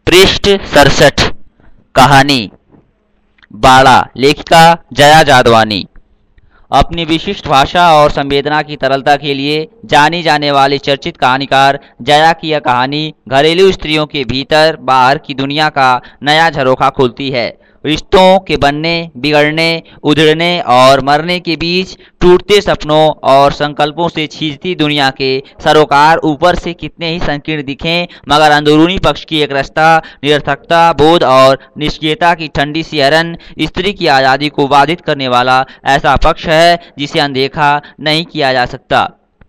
पृष्ठ 67। कहानी बाड़ा। लेखिका जया जादवानी। अपनी विशिष्ट भाषा और संवेदना की तरलता के लिए जानी जाने वाली चर्चित कहानीकार जया की यह कहानी घरेलू स्त्रियों के भीतर बाहर की दुनिया का नया झरोखा खोलती है। रिश्तों के बनने, बिगड़ने, उधड़ने और मरने के बीच टूटते सपनों और संकल्पों से छीजती दुनिया के सरोकार ऊपर से कितने ही संकीर्ण दिखें, मगर अंदरूनी पक्ष की एक रास्ता, निरर्थकता बोध और निष्क्रियता की ठंडी सी हरन स्त्री की आज़ादी को बाधित करने वाला ऐसा पक्ष है जिसे अनदेखा नहीं किया जा सकता।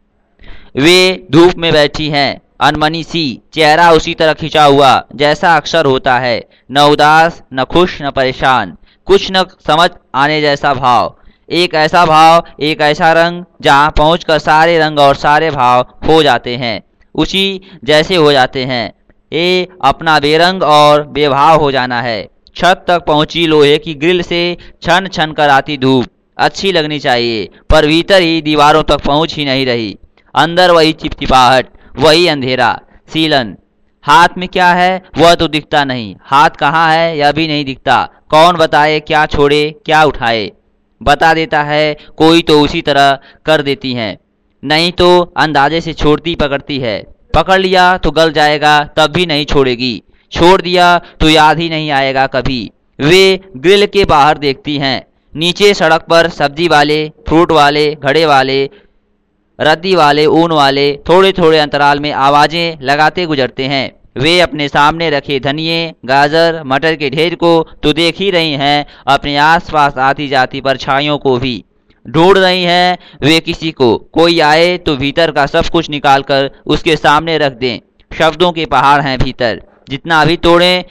वे धूप में बैठी हैं, अनमनी सी, चेहरा उसी तरह खिंचा हुआ जैसा अक्सर होता है, न उदास, न खुश, न परेशान, कुछ न समझ आने जैसा भाव। एक ऐसा भाव, एक ऐसा रंग जहाँ पहुंचकर सारे रंग और सारे भाव हो जाते हैं, उसी जैसे हो जाते हैं। ये अपना बेरंग और बेभाव हो जाना है। छत तक पहुंची लोहे की ग्रिल से छन छन कर आती धूप अच्छी लगनी चाहिए, पर भीतर ही दीवारों तक पहुंच ही नहीं रही। अंदर वही चिपचिपाहट, वही अंधेरा, सीलन। हाथ में क्या है वह तो दिखता नहीं, हाथ कहाँ है यह भी नहीं दिखता। कौन बताए क्या छोड़े क्या उठाए? बता देता है कोई तो उसी तरह कर देती है, नहीं तो अंदाजे से छोड़ती पकड़ती है। पकड़ लिया तो गल जाएगा तब भी नहीं छोड़ेगी, छोड़ दिया तो याद ही नहीं आएगा कभी। वे ग्रिल के बाहर देखती हैं। नीचे सड़क पर सब्जी वाले, फ्रूट वाले, घड़े वाले, रद्दी वाले, ऊन वाले थोड़े थोड़े अंतराल में आवाजें लगाते गुजरते हैं। वे अपने सामने रखे धनिये, गाजर, मटर के ढेर को तो देख ही रही हैं, अपने आसपास आती जाती परछाइयों को भी ढूंढ रही हैं। वे किसी को, कोई आए तो भीतर का सब कुछ निकाल कर उसके सामने रख दें। शब्दों के पहाड़ हैं भीतर, जितना भी तोड़ें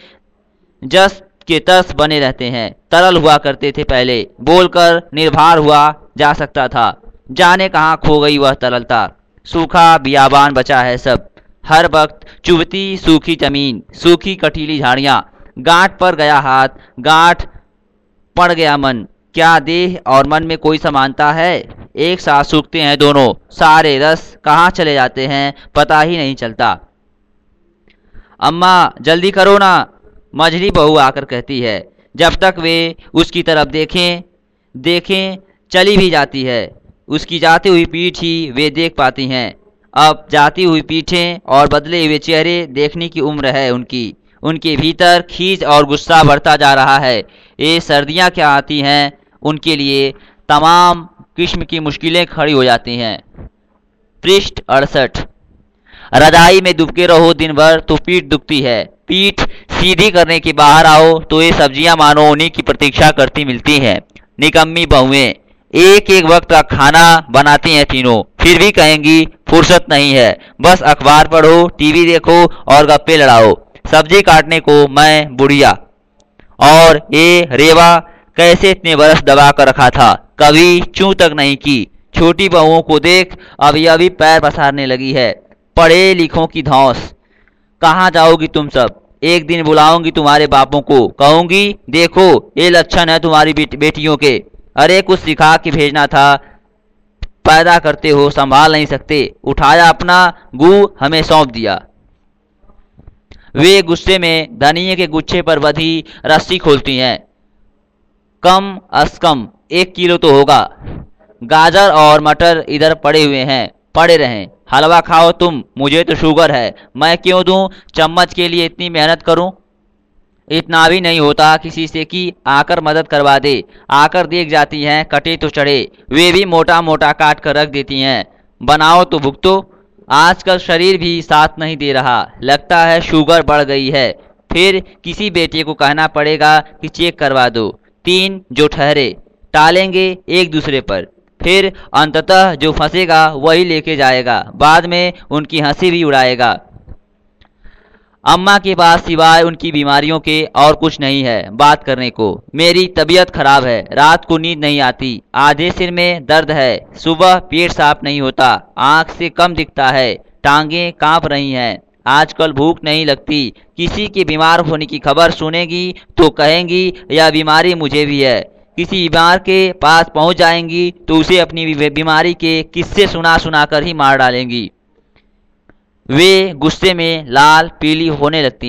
जस के तस बने रहते हैं। तरल हुआ करते थे पहले, बोलकर निर्भर हुआ जा सकता था, जाने कहाँ खो गई वह तरलता। सूखा बियाबान बचा है सब, हर वक्त चुभती सूखी जमीन, सूखी कटीली झाड़ियाँ। गांठ पर गया हाथ, गांठ पड़ गया मन। क्या देह और मन में कोई समानता है? एक साथ सूखते हैं दोनों, सारे रस कहाँ चले जाते हैं पता ही नहीं चलता। अम्मा जल्दी करो ना, मझली बहू आकर कहती है। जब तक वे उसकी तरफ देखें चली भी जाती है। उसकी जाती हुई पीठ ही वे देख पाती हैं। अब जाती हुई पीठें और बदले हुए चेहरे देखने की उम्र है उनकी। उनके भीतर खींच और गुस्सा बढ़ता जा रहा है। ये सर्दियाँ क्या आती हैं, उनके लिए तमाम किस्म की मुश्किलें खड़ी हो जाती हैं। पृष्ठ 68। रजाई में दुबके रहो दिन भर तो पीठ दुखती है। पीठ सीधी करने के बाहर आओ तो ये सब्जियां मानो उन्हीं की प्रतीक्षा करती मिलती हैं। निकम्मी बहुएं एक एक वक्त का खाना बनाती हैं तीनों, फिर भी कहेंगी फुर्सत नहीं है, बस अखबार पढ़ो, टीवी देखो और गप्पे लड़ाओ। सब्जी काटने को मैं बुढ़िया, और ये रेवा कैसे इतने बरस दबा कर रखा था, कभी चूं तक नहीं की। छोटी बहुओं को देख अभी अभी पैर पसारने लगी है। पढ़े लिखों की धौंस। कहाँ जाओगी तुम सब? एक दिन बुलाऊंगी तुम्हारे बापों को, कहूंगी देखो ये लक्षण है तुम्हारी बेटियों के। अरे कुछ सिखा के भेजना था, पैदा करते हो संभाल नहीं सकते, उठाया अपना गू हमें सौंप दिया। वे गुस्से में धनिये के गुच्छे पर बंधी रस्सी खोलती हैं। कम अस कम 1 किलो तो होगा। गाजर और मटर इधर पड़े हुए हैं, पड़े रहें। हलवा खाओ तुम, मुझे तो शुगर है, मैं क्यों दूं? चम्मच के लिए इतनी मेहनत करूं? इतना भी नहीं होता किसी से कि आकर मदद करवा दे। आकर देख जाती हैं, कटे तो चढ़े, वे भी मोटा मोटा काट कर रख देती हैं। बनाओ तो भुगतो। आजकल शरीर भी साथ नहीं दे रहा, लगता है शुगर बढ़ गई है। फिर किसी बेटे को कहना पड़ेगा कि चेक करवा दो। 3 जो ठहरे टालेंगे एक दूसरे पर, फिर अंततः जो फंसेगा वही लेके जाएगा, बाद में उनकी हंसी भी उड़ाएगा। अम्मा के पास सिवाय उनकी बीमारियों के और कुछ नहीं है बात करने को। मेरी तबीयत खराब है, रात को नींद नहीं आती, आधे सिर में दर्द है, सुबह पेट साफ नहीं होता, आंख से कम दिखता है, टांगें कांप रही हैं, आजकल भूख नहीं लगती। किसी के बीमार होने की खबर सुनेगी तो कहेंगी यह बीमारी मुझे भी है। किसी बीमार के पास पहुंच जाएंगी तो उसे अपनी बीमारी के किस्से सुना सुना कर ही मार डालेंगी। वे गुस्से में लाल पीली होने लगती हैं।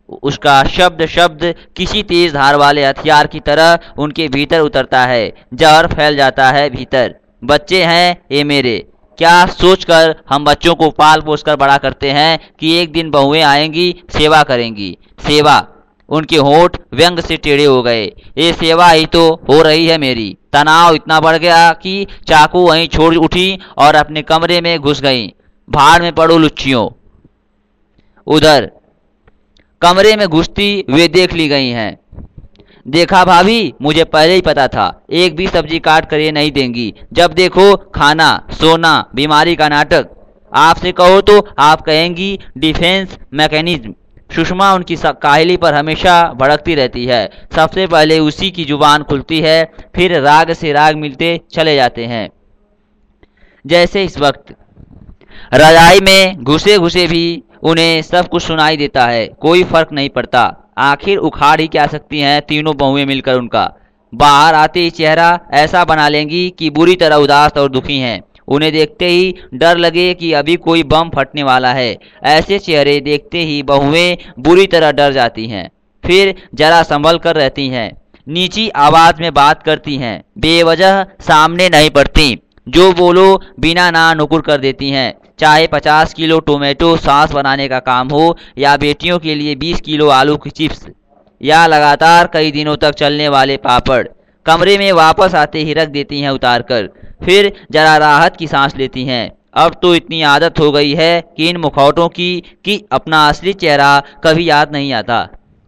उसका शब्द शब्द किसी तेज धार वाले हथियार की तरह उनके भीतर उतरता है। जहर फैल जाता है भीतर। बच्चे हैं ये मेरे, क्या सोचकर हम बच्चों को पाल पोस कर बड़ा करते हैं कि एक दिन बहुएं आएंगी, सेवा करेंगी। सेवा, उनके होंठ व्यंग से टेढ़े हो गए। ये सेवा ही तो हो रही है मेरी। तनाव इतना बढ़ गया कि चाकू वहीं छोड़ उठी और अपने कमरे में घुस गई। भाड़ में पड़ो लुच्चियों। उधर कमरे में घुसती वे देख ली गई हैं। देखा भाभी, मुझे पहले ही पता था, एक भी सब्जी काट कर ये नहीं देंगी। जब देखो खाना, सोना, बीमारी का नाटक। आपसे कहो तो आप कहेंगी डिफेंस मैकेनिज्म। सुषमा उनकी काहली पर हमेशा भड़कती रहती है। सबसे पहले उसी की जुबान खुलती है, फिर राग से राग मिलते चले जाते हैं। जैसे इस वक्त रजाई में घुसे घुसे भी उन्हें सब कुछ सुनाई देता है। कोई फर्क नहीं पड़ता। आखिर उखाड़ ही क्या सकती हैं तीनों बहुएं मिलकर उनका। बाहर आते ही चेहरा ऐसा बना लेंगी कि बुरी तरह उदास और दुखी हैं। उन्हें देखते ही डर लगे कि अभी कोई बम फटने वाला है। ऐसे चेहरे देखते ही बहुएं बुरी तरह डर जाती हैं, फिर जरा संभल कर रहती हैं। नीची आवाज में बात करती हैं, बेवजह सामने नहीं पड़ती। जो बोलो बिना ना नुकुर कर देती हैं। चाहे 50 किलो टोमेटो सॉस बनाने का काम हो, या बेटियों के लिए 20 किलो आलू की चिप्स, या लगातार कई दिनों तक चलने वाले पापड़। कमरे में वापस आते ही रख देती हैं उतार कर, फिर जरा राहत की सांस लेती हैं। अब तो इतनी आदत हो गई है कि इन मुखौटों की कि अपना असली चेहरा कभी याद नहीं आता।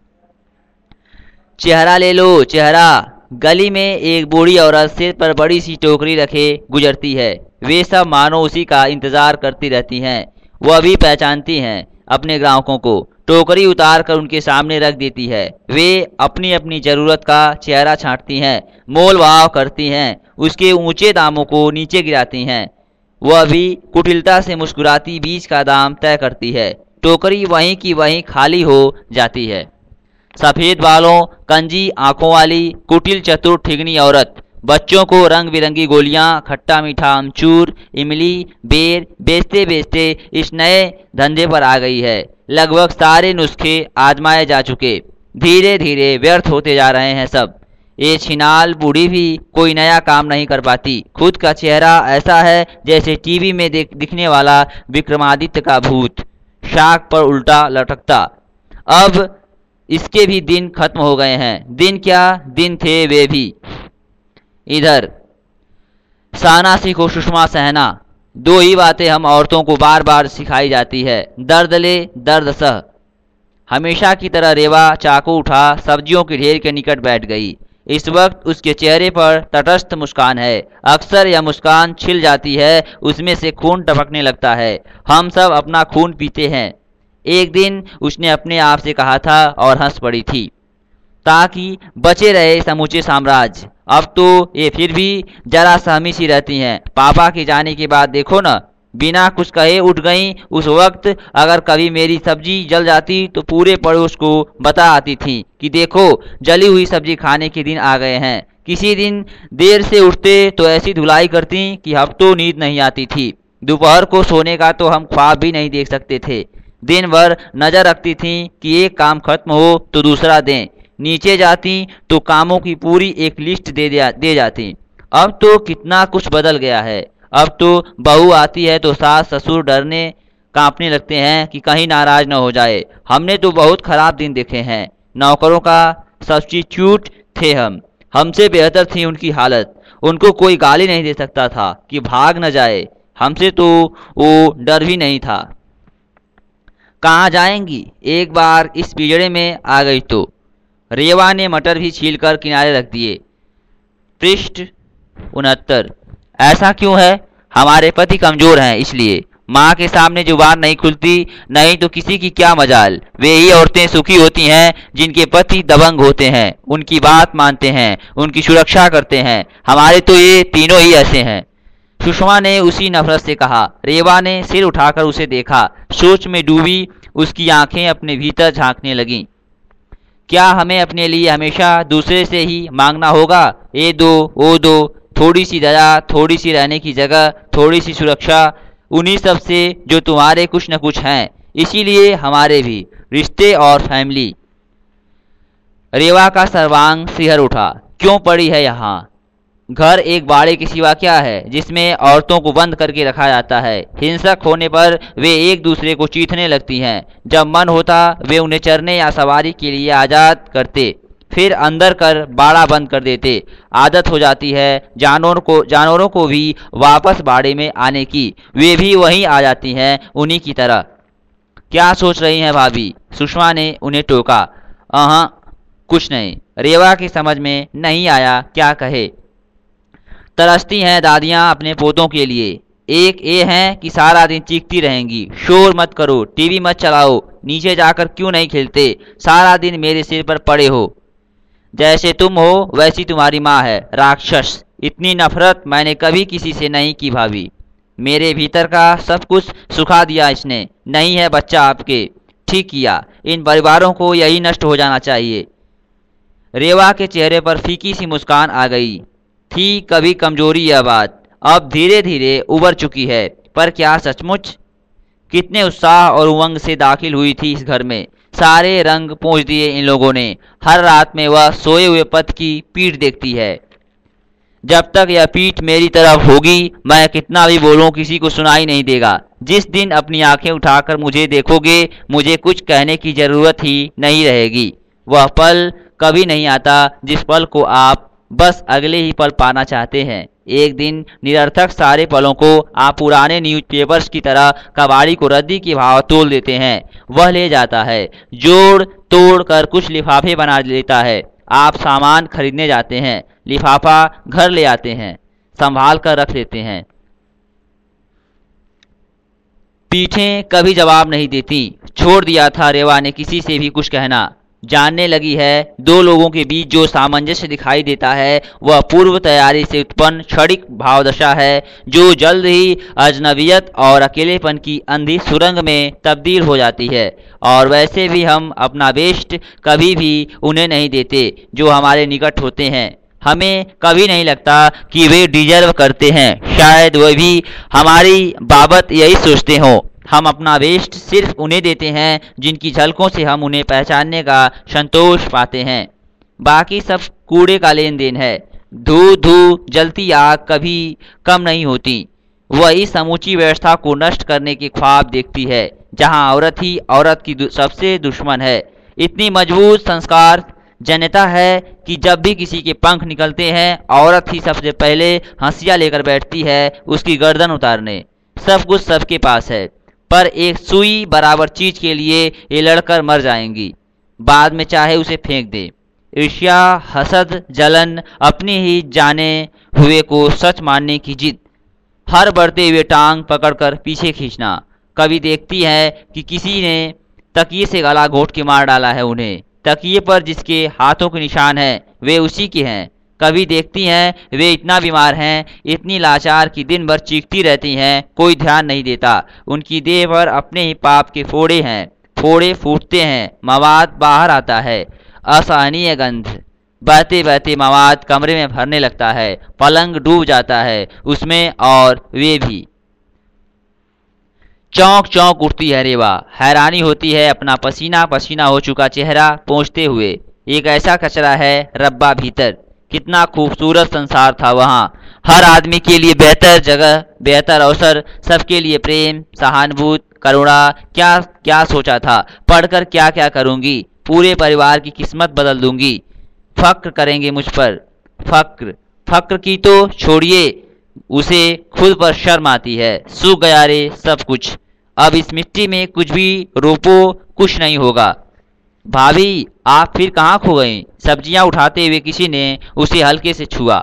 चेहरा ले लो, चेहरा। गली में एक बूढ़ी औरत सिर पर बड़ी सी टोकरी रखे गुजरती है। वे सब मानो उसी का इंतजार करती रहती हैं। वह भी पहचानती हैं अपने ग्राहकों को। टोकरी उतार कर उनके सामने रख देती है। वे अपनी अपनी जरूरत का चेहरा छांटती हैं, मोल भाव करती हैं, उसके ऊंचे दामों को नीचे गिराती हैं। वह भी कुटिलता से मुस्कुराती बीच का दाम तय करती है। टोकरी वहीं की वहीं खाली हो जाती है। सफ़ेद बालों, कंजी आंखों वाली कुटिल चतुर ठिगनी औरत बच्चों को रंग बिरंगी गोलियां, खट्टा मीठा अमचूर, इमली, बेर बेचते बेचते इस नए धंधे पर आ गई है। लगभग सारे नुस्खे आजमाए जा चुके, धीरे धीरे व्यर्थ होते जा रहे हैं सब। ये छिनाल बूढ़ी भी कोई नया काम नहीं कर पाती। खुद का चेहरा ऐसा है जैसे टीवी में दिखने वाला विक्रमादित्य का भूत, शाख पर उल्टा लटकता। अब इसके भी दिन खत्म हो गए हैं। दिन क्या दिन थे वे भी। इधर सहना सीखो सुषमा सहना। दो ही बातें हम औरतों को बार बार सिखाई जाती है, दर्द ले दर्द सह। हमेशा की तरह रेवा चाकू उठा सब्जियों के ढेर के निकट बैठ गई। इस वक्त उसके चेहरे पर तटस्थ मुस्कान है। अक्सर यह मुस्कान छिल जाती है, उसमें से खून टपकने लगता है। हम सब अपना खून पीते हैं, एक दिन उसने अपने आप से कहा था और हंस पड़ी थी, ताकि बचे रहे समूचे साम्राज्य। अब तो ये फिर भी जरा सहमी सी रहती हैं। पापा के जाने के बाद देखो न, बिना कुछ कहे उठ गईं। उस वक्त अगर कभी मेरी सब्जी जल जाती तो पूरे पड़ोस को बता आती थी कि देखो जली हुई सब्जी खाने के दिन आ गए हैं। किसी दिन देर से उठते तो ऐसी धुलाई करती कि हफ्तों नींद नहीं आती थी। दोपहर को सोने का तो हम ख्वाब भी नहीं देख सकते थे। दिन भर नजर रखती थीं कि एक काम खत्म हो तो दूसरा दें। नीचे जाती तो कामों की पूरी एक लिस्ट दे जाती। अब तो कितना कुछ बदल गया है। अब तो बहू आती है तो सास ससुर डरने कांपने लगते हैं कि कहीं नाराज न हो जाए। हमने तो बहुत खराब दिन देखे हैं। नौकरों का सब्स्टिट्यूट थे हम, हमसे बेहतर थी उनकी हालत। उनको कोई गाली नहीं दे सकता था कि भाग न जाए। हमसे तो वो डर भी नहीं था। कहाँ जाएंगी, एक बार इस पिंजड़े में आ गई तो। रेवा ने मटर भी छीलकर किनारे रख दिए। पृष्ठ 69। ऐसा क्यों है? हमारे पति कमजोर हैं, इसलिए माँ के सामने जुबान नहीं खुलती, नहीं तो किसी की क्या मजाल। वे ही औरतें सुखी होती हैं जिनके पति दबंग होते हैं, उनकी बात मानते हैं, उनकी सुरक्षा करते हैं। हमारे तो ये तीनों ही ऐसे हैं। सुषमा ने उसी नफरत से कहा। रेवा ने सिर उठाकर उसे देखा। सोच में डूबी उसकी आंखें अपने भीतर झांकने लगीं। क्या हमें अपने लिए हमेशा दूसरे से ही मांगना होगा? ये दो वो दो, थोड़ी सी दया, थोड़ी सी रहने की जगह, थोड़ी सी सुरक्षा, उन्हीं सब से जो तुम्हारे कुछ न कुछ हैं। इसीलिए हमारे भी रिश्ते और फैमिली। रेवा का सर्वांग सिहर उठा। क्यों पड़ी है यहाँ? घर एक बाड़े के सिवा क्या है जिसमें औरतों को बंद करके रखा जाता है। हिंसक होने पर वे एक दूसरे को चीथने लगती हैं। जब मन होता वे उन्हें चरने या सवारी के लिए आज़ाद करते, फिर अंदर कर बाड़ा बंद कर देते। आदत हो जाती है जानवरों को भी वापस बाड़े में आने की। वे भी वहीं आ जाती हैं उन्हीं की तरह। क्या सोच रही हैं भाभी? सुषमा ने उन्हें टोका। कुछ नहीं। रेवा की समझ में नहीं आया क्या कहे। तरसती हैं दादियाँ अपने पोतों के लिए। एक ये हैं कि सारा दिन चीखती रहेंगी, शोर मत करो, टीवी मत चलाओ, नीचे जाकर क्यों नहीं खेलते, सारा दिन मेरे सिर पर पड़े हो। जैसे तुम हो वैसी तुम्हारी माँ है, राक्षस। इतनी नफरत मैंने कभी किसी से नहीं की भाभी। मेरे भीतर का सब कुछ सुखा दिया इसने। नहीं है बच्चा आपके। ठीक किया। इन परिवारों को यही नष्ट हो जाना चाहिए। रेवा के चेहरे पर फीकी सी मुस्कान आ गई थी। कभी कमजोरी यह बात अब धीरे धीरे उभर चुकी है, पर क्या सचमुच? कितने उत्साह और उमंग से दाखिल हुई थी इस घर में। सारे रंग पोंछ दिए इन लोगों ने। हर रात में वह सोए हुए पति की पीठ देखती है। जब तक यह पीठ मेरी तरफ होगी मैं कितना भी बोलूं किसी को सुनाई नहीं देगा। जिस दिन अपनी आंखें उठाकर मुझे देखोगे मुझे कुछ कहने की जरूरत ही नहीं रहेगी। वह पल कभी नहीं आता जिस पल को आप बस अगले ही पल पाना चाहते हैं। एक दिन निरर्थक सारे पलों को आप पुराने न्यूज़पेपर्स की तरह कबाड़ी को रद्दी के भाव तोल देते हैं। वह ले जाता है, जोड़ तोड़ कर कुछ लिफाफे बना लेता है। आप सामान खरीदने जाते हैं, लिफाफा घर ले आते हैं, संभाल कर रख लेते हैं। पीठें कभी जवाब नहीं देती। छोड़ दिया था रेवा ने किसी से भी कुछ कहना। जानने लगी है दो लोगों के बीच जो सामंजस्य दिखाई देता है वह पूर्व तैयारी से उत्पन्न क्षणिक भावदशा है, जो जल्द ही अजनबियत और अकेलेपन की अंधी सुरंग में तब्दील हो जाती है। और वैसे भी हम अपना बेस्ट कभी भी उन्हें नहीं देते जो हमारे निकट होते हैं। हमें कभी नहीं लगता कि वे डिजर्व करते हैं। शायद वे भी हमारी बाबत यही सोचते हों। हम अपना बेस्ट सिर्फ उन्हें देते हैं जिनकी झलकों से हम उन्हें पहचानने का संतोष पाते हैं। बाकी सब कूड़े का लेन देन है। धू धू जलती आग कभी कम नहीं होती। वह इस समूची व्यवस्था को नष्ट करने के ख्वाब देखती है जहां औरत ही औरत की सबसे दुश्मन है। इतनी मजबूत संस्कार जनता है कि जब भी किसी के पंख निकलते हैं औरत ही सबसे पहले हंसिया लेकर बैठती है उसकी गर्दन उतारने। सब कुछ सबके पास है, पर एक सुई बराबर चीज के लिए ये लड़कर मर जाएंगी। बाद में चाहे उसे फेंक दे। ईर्ष्या, हसद, जलन, अपनी ही जाने हुए को सच मानने की जिद, हर बढ़ते हुए टांग पकड़कर पीछे खींचना। कभी देखती है कि किसी ने तकिए से गला घोंट के मार डाला है उन्हें। तकिए पर जिसके हाथों के निशान हैं वे उसी के हैं। कभी देखती हैं वे इतना बीमार हैं, इतनी लाचार कि दिन भर चीखती रहती हैं, कोई ध्यान नहीं देता। उनकी देह पर अपने ही पाप के फोड़े हैं। फोड़े फूटते हैं, मवाद बाहर आता है, असहनीय गंध। बहते बहते मवाद कमरे में भरने लगता है, पलंग डूब जाता है उसमें और वे भी। चौंक चौंक उठती है रेवा। हैरानी होती है अपना पसीना पसीना हो चुका चेहरा पोंछते हुए। एक ऐसा कचरा है रब्बा भीतर। कितना खूबसूरत संसार था वहाँ। हर आदमी के लिए बेहतर जगह, बेहतर अवसर, सबके लिए प्रेम, सहानुभूति, करुणा। क्या क्या सोचा था, पढ़कर क्या क्या करूँगी, पूरे परिवार की किस्मत बदल दूंगी। फक्र करेंगे मुझ पर। फक्र फक्र की तो छोड़िए, उसे खुद पर शर्म आती है। सूख गया रे सब कुछ। अब इस मिट्टी में कुछ भी रोपो कुछ नहीं होगा। भाभी आप फिर कहाँ खो गई? सब्जियां उठाते हुए किसी ने उसे हल्के से छुआ।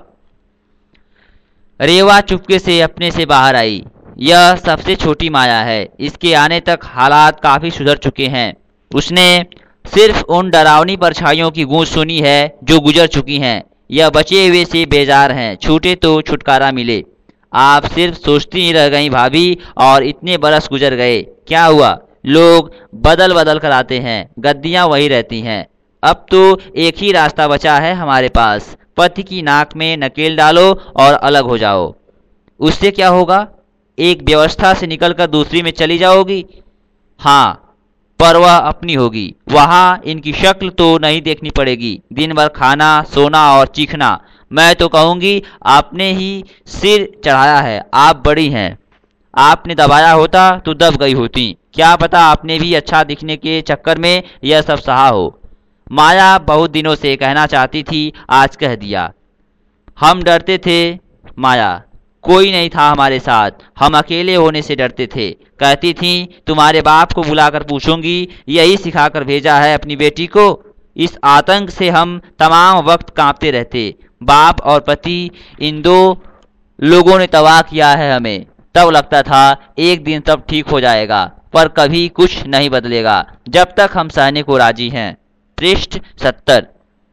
रेवा चुपके से अपने से बाहर आई। यह सबसे छोटी माया है। इसके आने तक हालात काफी सुधर चुके हैं। उसने सिर्फ उन डरावनी परछाइयों की गूंज सुनी है जो गुजर चुकी हैं। यह बचे हुए से बेजार हैं, छूटे तो छुटकारा मिले। आप सिर्फ सोचती ही रह गई भाभी, और इतने बरस गुजर गए। क्या हुआ? लोग बदल बदल कर आते हैं, गद्दियां वही रहती हैं। अब तो एक ही रास्ता बचा है हमारे पास। पति की नाक में नकेल डालो और अलग हो जाओ। उससे क्या होगा? एक व्यवस्था से निकलकर दूसरी में चली जाओगी। हाँ, पर वह अपनी होगी। वहाँ इनकी शक्ल तो नहीं देखनी पड़ेगी, दिन भर खाना सोना और चीखना। मैं तो कहूँगी आपने ही सिर चढ़ाया है, आप बड़ी हैं। आपने दबाया होता तो दब गई होती। क्या पता आपने भी अच्छा दिखने के चक्कर में यह सब सहा हो। माया बहुत दिनों से कहना चाहती थी, आज कह दिया। हम डरते थे माया, कोई नहीं था हमारे साथ, हम अकेले होने से डरते थे। कहती थी तुम्हारे बाप को बुलाकर पूछूंगी, यही सिखाकर भेजा है अपनी बेटी को। इस आतंक से हम तमाम वक्त कांपते रहते। बाप और पति इन दो लोगों ने तबाह किया है हमें। तब लगता था एक दिन सब ठीक हो जाएगा, पर कभी कुछ नहीं बदलेगा जब तक हम सहने को राजी हैं। पृष्ठ 70।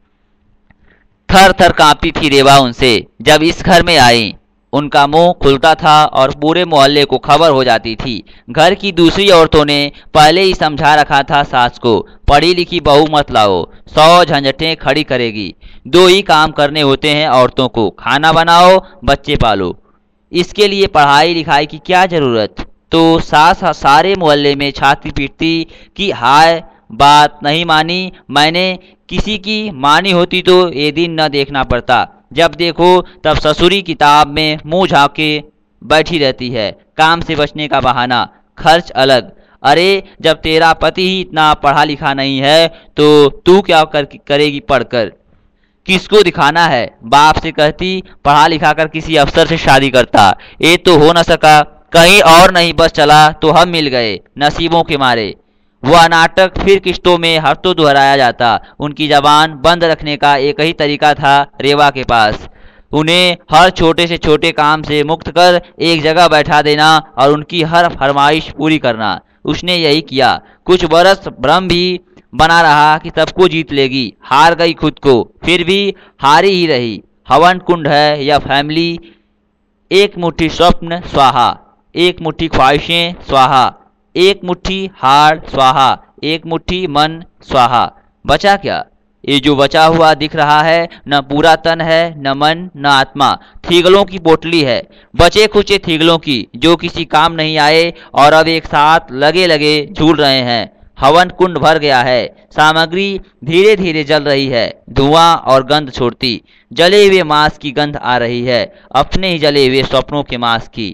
थर थर कांपती थी रेवा उनसे जब इस घर में आई। उनका मुंह खुलता था और पूरे मोहल्ले को खबर हो जाती थी। घर की दूसरी औरतों ने पहले ही समझा रखा था सास को, पढ़ी लिखी बहू मत लाओ, 100 झंझटें खड़ी करेगी। दो ही काम करने होते हैं औरतों को, खाना बनाओ बच्चे पालो, इसके लिए पढ़ाई लिखाई की क्या जरूरत। तो सास सारे मोहल्ले में छाती पीटती कि हाय बात नहीं मानी मैंने, किसी की मानी होती तो ये दिन न देखना पड़ता। जब देखो तब ससुरी किताब में मुंह झाँके बैठी रहती है, काम से बचने का बहाना, खर्च अलग। अरे जब तेरा पति ही इतना पढ़ा लिखा नहीं है तो तू क्या करेगी पढ़कर, किसको दिखाना है। बाप से कहती पढ़ा लिखा कर किसी अफसर से शादी करता, ये तो हो न सका, कहीं और नहीं बस चला तो हम मिल गए नसीबों के मारे। वह नाटक फिर किश्तों में हफ्तों दोहराया जाता। उनकी जबान बंद रखने का एक ही तरीका था रेवा के पास, उन्हें हर छोटे से छोटे काम से मुक्त कर एक जगह बैठा देना और उनकी हर फरमाइश पूरी करना। उसने यही किया। कुछ बरस भ्रम भी बना रहा कि सबको जीत लेगी, हार गई खुद को, फिर भी हारी ही रही। हवन कुंड है यह फैमिली, एक मुट्ठी स्वप्न स्वाहा, एक मुट्ठी ख्वाहिशें स्वाहा, एक मुट्ठी हार स्वाहा, एक मुट्ठी मन स्वाहा। बचा क्या? ये जो बचा हुआ दिख रहा है न पूरा तन है, न मन, न आत्मा, थीगलों की पोटली है, बचे खुचे थीगलों की जो किसी काम नहीं आए और अब एक साथ लगे लगे झूल रहे हैं। हवन कुंड भर गया है, सामग्री धीरे धीरे जल रही है, धुआं और गंध छोड़ती। जले हुए मांस की गंध आ रही है, अपने ही जले हुए स्वप्नों के मांस की।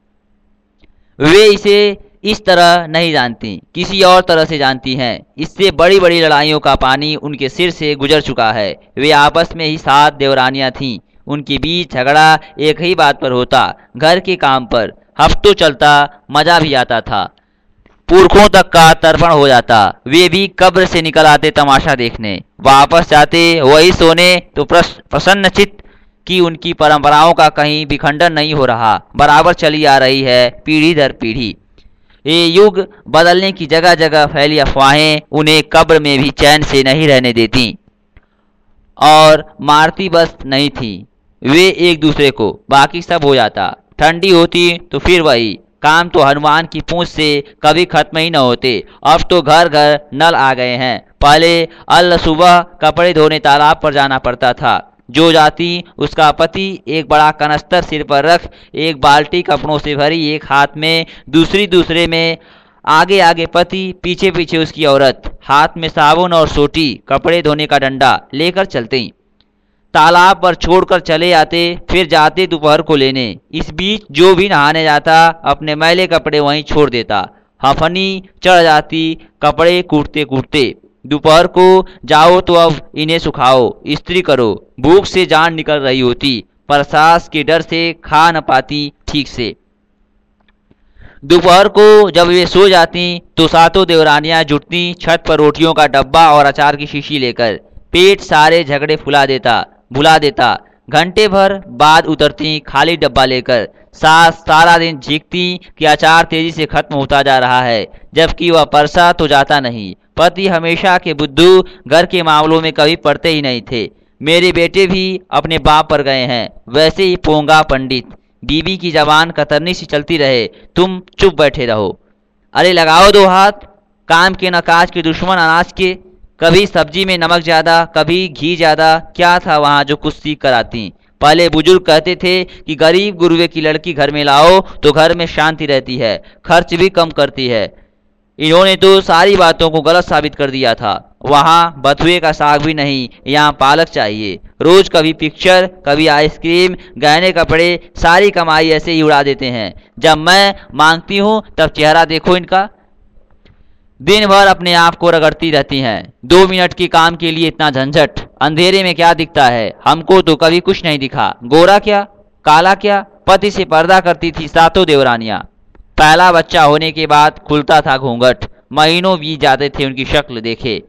वे इसे इस तरह नहीं जानती, किसी और तरह से जानती हैं। इससे बड़ी बड़ी लड़ाइयों का पानी उनके सिर से गुजर चुका है। वे आपस में ही 7 देवरानियां थीं, उनके बीच झगड़ा एक ही बात पर होता, घर के काम पर। हफ्तों चलता, मजा भी आता था, पुरखों तक का तर्पण हो जाता। वे भी कब्र से निकल आते तमाशा देखने, वापस जाते वही सोने तो प्रसन्नचित्त कि उनकी परंपराओं का कहीं विखंडन नहीं हो रहा, बराबर चली आ रही है पीढ़ी दर पीढ़ी। ये युग बदलने की जगह जगह फैली अफवाहें उन्हें कब्र में भी चैन से नहीं रहने देती और मारती बस नहीं थी वे एक दूसरे को, बाकी सब हो जाता। ठंडी होती तो फिर वही काम, तो हनुमान की पूंछ से कभी खत्म ही न होते। अब तो घर घर नल आ गए हैं। पहले अल सुबह कपड़े धोने तालाब पर जाना पड़ता था। जो जाती उसका पति एक बड़ा कनस्तर सिर पर रख, एक बाल्टी कपड़ों से भरी एक हाथ में, दूसरे में, आगे आगे पति, पीछे पीछे उसकी औरत, हाथ में साबुन और सोटी, कपड़े धोने का डंडा लेकर चलते। तालाब पर छोड़कर चले आते, फिर जाते दोपहर को लेने। इस बीच जो भी नहाने जाता अपने मैले कपड़े वहीं छोड़ देता। हफनी चढ़ जाती कपड़े कूटते कूटते। दोपहर को जाओ तो अब इन्हें सुखाओ, इस्त्री करो। भूख से जान निकल रही होती, पर सास के डर से खा न पाती ठीक से। दोपहर को जब वे सो जाती तो 7 देवरानियां जुटती छत पर रोटियों का डब्बा और अचार की शीशी लेकर। पेट सारे झगड़े भुला देता। घंटे भर बाद उतरती खाली डब्बा लेकर। सास सारा दिन झींकती कि अचार तेजी से खत्म होता जा रहा है, जबकि वह परसा तो जाता नहीं। पति हमेशा के बुद्धू, घर के मामलों में कभी पड़ते ही नहीं थे। मेरे बेटे भी अपने बाप पर गए हैं, वैसे ही पोंगा पंडित। बीबी की जबान कतरनी सी चलती रहे, तुम चुप बैठे रहो। अरे लगाओ 2 हाथ, काम के न काज के दुश्मन अनाज के। कभी सब्जी में नमक ज़्यादा, कभी घी ज़्यादा, क्या था वहाँ जो कुछ सीख कर आती। पहले बुजुर्ग कहते थे कि गरीब गुरुवे की लड़की घर में लाओ तो घर में शांति रहती है, खर्च भी कम करती है। इन्होंने तो सारी बातों को गलत साबित कर दिया था। वहाँ बथुए का साग भी नहीं, यहाँ पालक चाहिए। रोज कभी पिक्चर, कभी आइसक्रीम, गहने कपड़े, सारी कमाई ऐसे ही उड़ा देते हैं। जब मैं मांगती हूँ तब चेहरा देखो इनका। दिन भर अपने आप को रगड़ती रहती हैं। 2 मिनट के काम के लिए इतना झंझट। अंधेरे में क्या दिखता है? हमको तो कभी कुछ नहीं दिखा। गोरा क्या, काला क्या, पति से पर्दा करती थी सातों देवरानियां। पहला बच्चा होने के बाद खुलता था घूंघट। महीनों बीत जाते थे उनकी शक्ल देखे।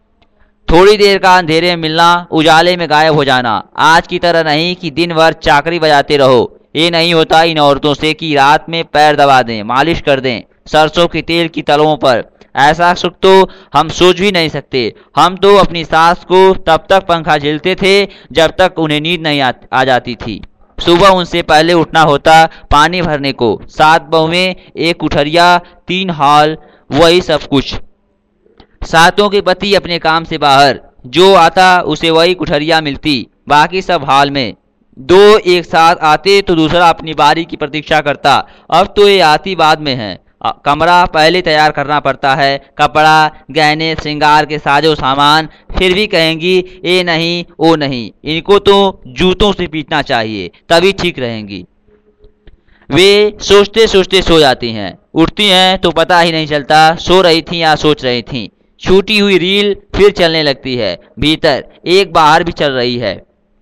थोड़ी देर का अंधेरे में मिलना, उजाले में गायब हो जाना। आज की तरह नहीं कि दिन भर चाकरी बजाते रहो। ये नहीं होता इन औरतों से कि रात में पैर दबा दें, मालिश कर दें सरसों के तेल की तलवों पर। ऐसा सुख तो हम सोच भी नहीं सकते। हम तो अपनी सास को तब तक पंखा झेलते थे जब तक उन्हें नींद नहीं आ जाती थी। सुबह उनसे पहले उठना होता पानी भरने को। 7 बहुएं, 1 कुठरिया, 3 हॉल, वही सब कुछ। सातों के पति अपने काम से बाहर, जो आता उसे वही कुठरिया मिलती, बाकी सब हाल में। 2 एक साथ आते तो दूसरा अपनी बारी की प्रतीक्षा करता। अब तो ये आती बाद में है। कमरा पहले तैयार करना पड़ता है, कपड़ा, गहने, श्रृंगार के साजो सामान। फिर भी कहेंगी ये नहीं वो नहीं। इनको तो जूतों से पीटना चाहिए, तभी ठीक रहेंगी। वे सोचते सोचते सो जाती हैं। उठती हैं तो पता ही नहीं चलता सो रही थी या सोच रही थी। छूटी हुई रील फिर चलने लगती है। भीतर एक बाहर भी चल रही है।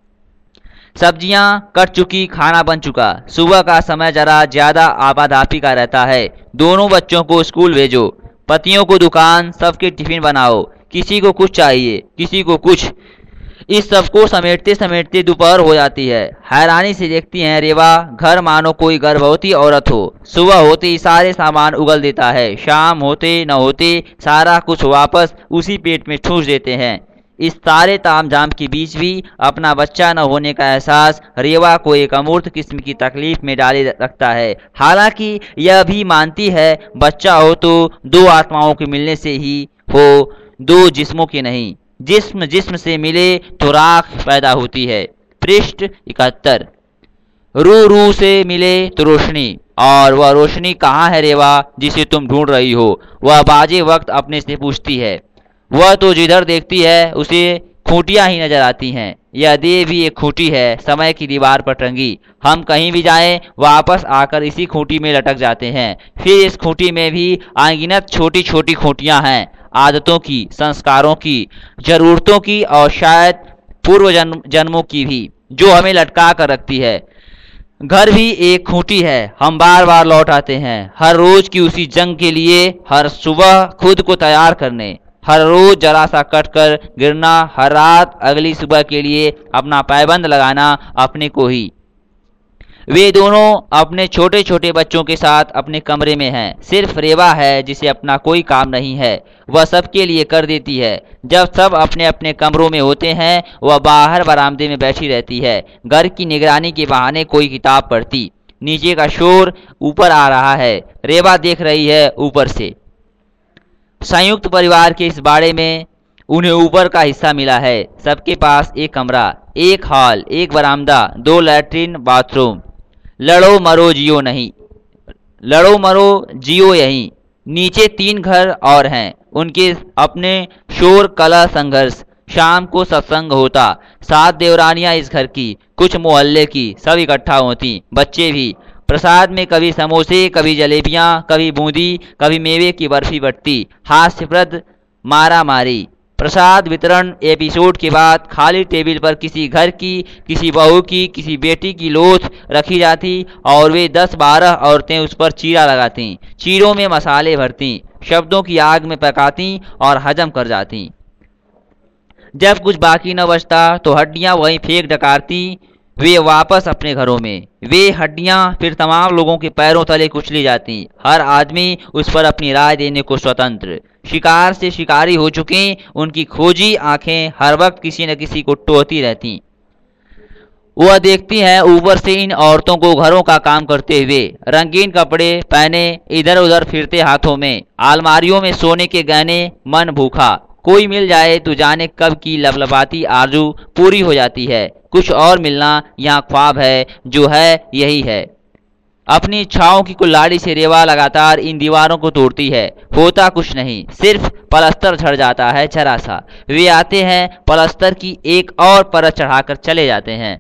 सब्जियां कट चुकी, खाना बन चुका। सुबह का समय जरा ज्यादा आपाधापी का रहता है। दोनों बच्चों को स्कूल भेजो, पतियों को दुकान, सबके टिफिन बनाओ। किसी को कुछ चाहिए, किसी को कुछ। इस सबको समेटते समेटते दोपहर हो जाती है। हैरानी से देखती हैं रेवा, घर मानो कोई गर्भवती औरत हो। सुबह होते ही सारे सामान उगल देता है, शाम होते न होते सारा कुछ वापस उसी पेट में ठूस देते हैं। इस सारे तामझाम के बीच भी अपना बच्चा न होने का एहसास रेवा को एक अमूर्त किस्म की तकलीफ में डाले रखता है। हालांकि यह भी मानती है बच्चा हो तो 2 आत्माओं के मिलने से ही हो, 2 जिस्मों के नहीं। जिस्म जिस्म से मिले तो राख पैदा होती है। पृष्ठ 71। रू रू से मिले तो रोशनी, और वह रोशनी कहाँ है रेवा जिसे तुम ढूंढ रही हो? वह बाजे वक्त अपने से पूछती है। वह तो जिधर देखती है उसे खूंटियां ही नजर आती हैं। यह देह भी एक खूंटी है, समय की दीवार पर टंगी। हम कहीं भी जाएं वापस आकर इसी खूंटी में लटक जाते हैं। फिर इस खूंटी में भी अनगिनत छोटी छोटी खूंटियां हैं, आदतों की, संस्कारों की, जरूरतों की और शायद पूर्व जन्मों की भी, जो हमें लटका कर रखती है। घर भी एक खूंटी है। हम बार बार लौट आते हैं, हर रोज की उसी जंग के लिए। हर सुबह खुद को तैयार करने, हर रोज जरा सा कट कर गिरना, हर रात अगली सुबह के लिए अपना पैबंद लगाना अपने को ही। वे दोनों अपने छोटे छोटे बच्चों के साथ अपने कमरे में हैं। सिर्फ रेवा है जिसे अपना कोई काम नहीं है। वह सबके लिए कर देती है। जब सब अपने अपने कमरों में होते हैं वह बाहर बरामदे में बैठी रहती है, घर की निगरानी के बहाने कोई किताब पढ़ती। नीचे का शोर ऊपर आ रहा है। रेवा देख रही है ऊपर से। संयुक्त परिवार के इस बाड़े में उन्हें ऊपर का हिस्सा मिला है। सबके पास एक कमरा, एक हॉल, एक बरामदा, 2 लैट्रिन बाथरूम। लड़ो मरो जियो नहीं, लड़ो मरो जियो यहीं। नीचे 3 घर और हैं, उनके अपने शोर कला संघर्ष। शाम को सत्संग होता। 7 देवरानियां इस घर की, कुछ मोहल्ले की, सब इकट्ठा होती, बच्चे भी। प्रसाद में कभी समोसे, कभी जलेबियां, कभी बूंदी, कभी मेवे की बर्फी बटती। हास्यप्रद मारा मारी। प्रसाद वितरण एपिसोड के बाद खाली टेबल पर किसी घर की, किसी बहू की, किसी बेटी की लोथ रखी जाती और वे 10-12 औरतें उस पर चीरा लगाती, चीरों में मसाले भरती, शब्दों की आग में पकाती और हजम कर जाती। जब कुछ बाकी न बचता तो हड्डियां वहीं फेंक डकारती वे वापस अपने घरों में। वे हड्डियां फिर तमाम लोगों के पैरों तले कुचली जाती। हर आदमी उस पर अपनी राय देने को स्वतंत्र। शिकार से शिकारी हो चुकी उनकी खोजी आंखें हर वक्त किसी न किसी को टोहती रहती। वह देखती हैं ऊपर से इन औरतों को घरों का काम करते हुए, रंगीन कपड़े पहने, इधर उधर फिरते हाथों में, अलमारियों में सोने के गहने, मन भूखा। कोई मिल जाए तो जाने कब की लबलबाती आरजू पूरी हो जाती है। कुछ और मिलना यहाँ ख्वाब है, जो है यही है। अपनी इच्छाओं की कुल्हाड़ी से रेवा लगातार इन दीवारों को तोड़ती है। होता कुछ नहीं, सिर्फ पलस्तर झड़ जाता है जरा सा। वे आते हैं, पलस्तर की एक और परत चढ़ाकर चले जाते हैं।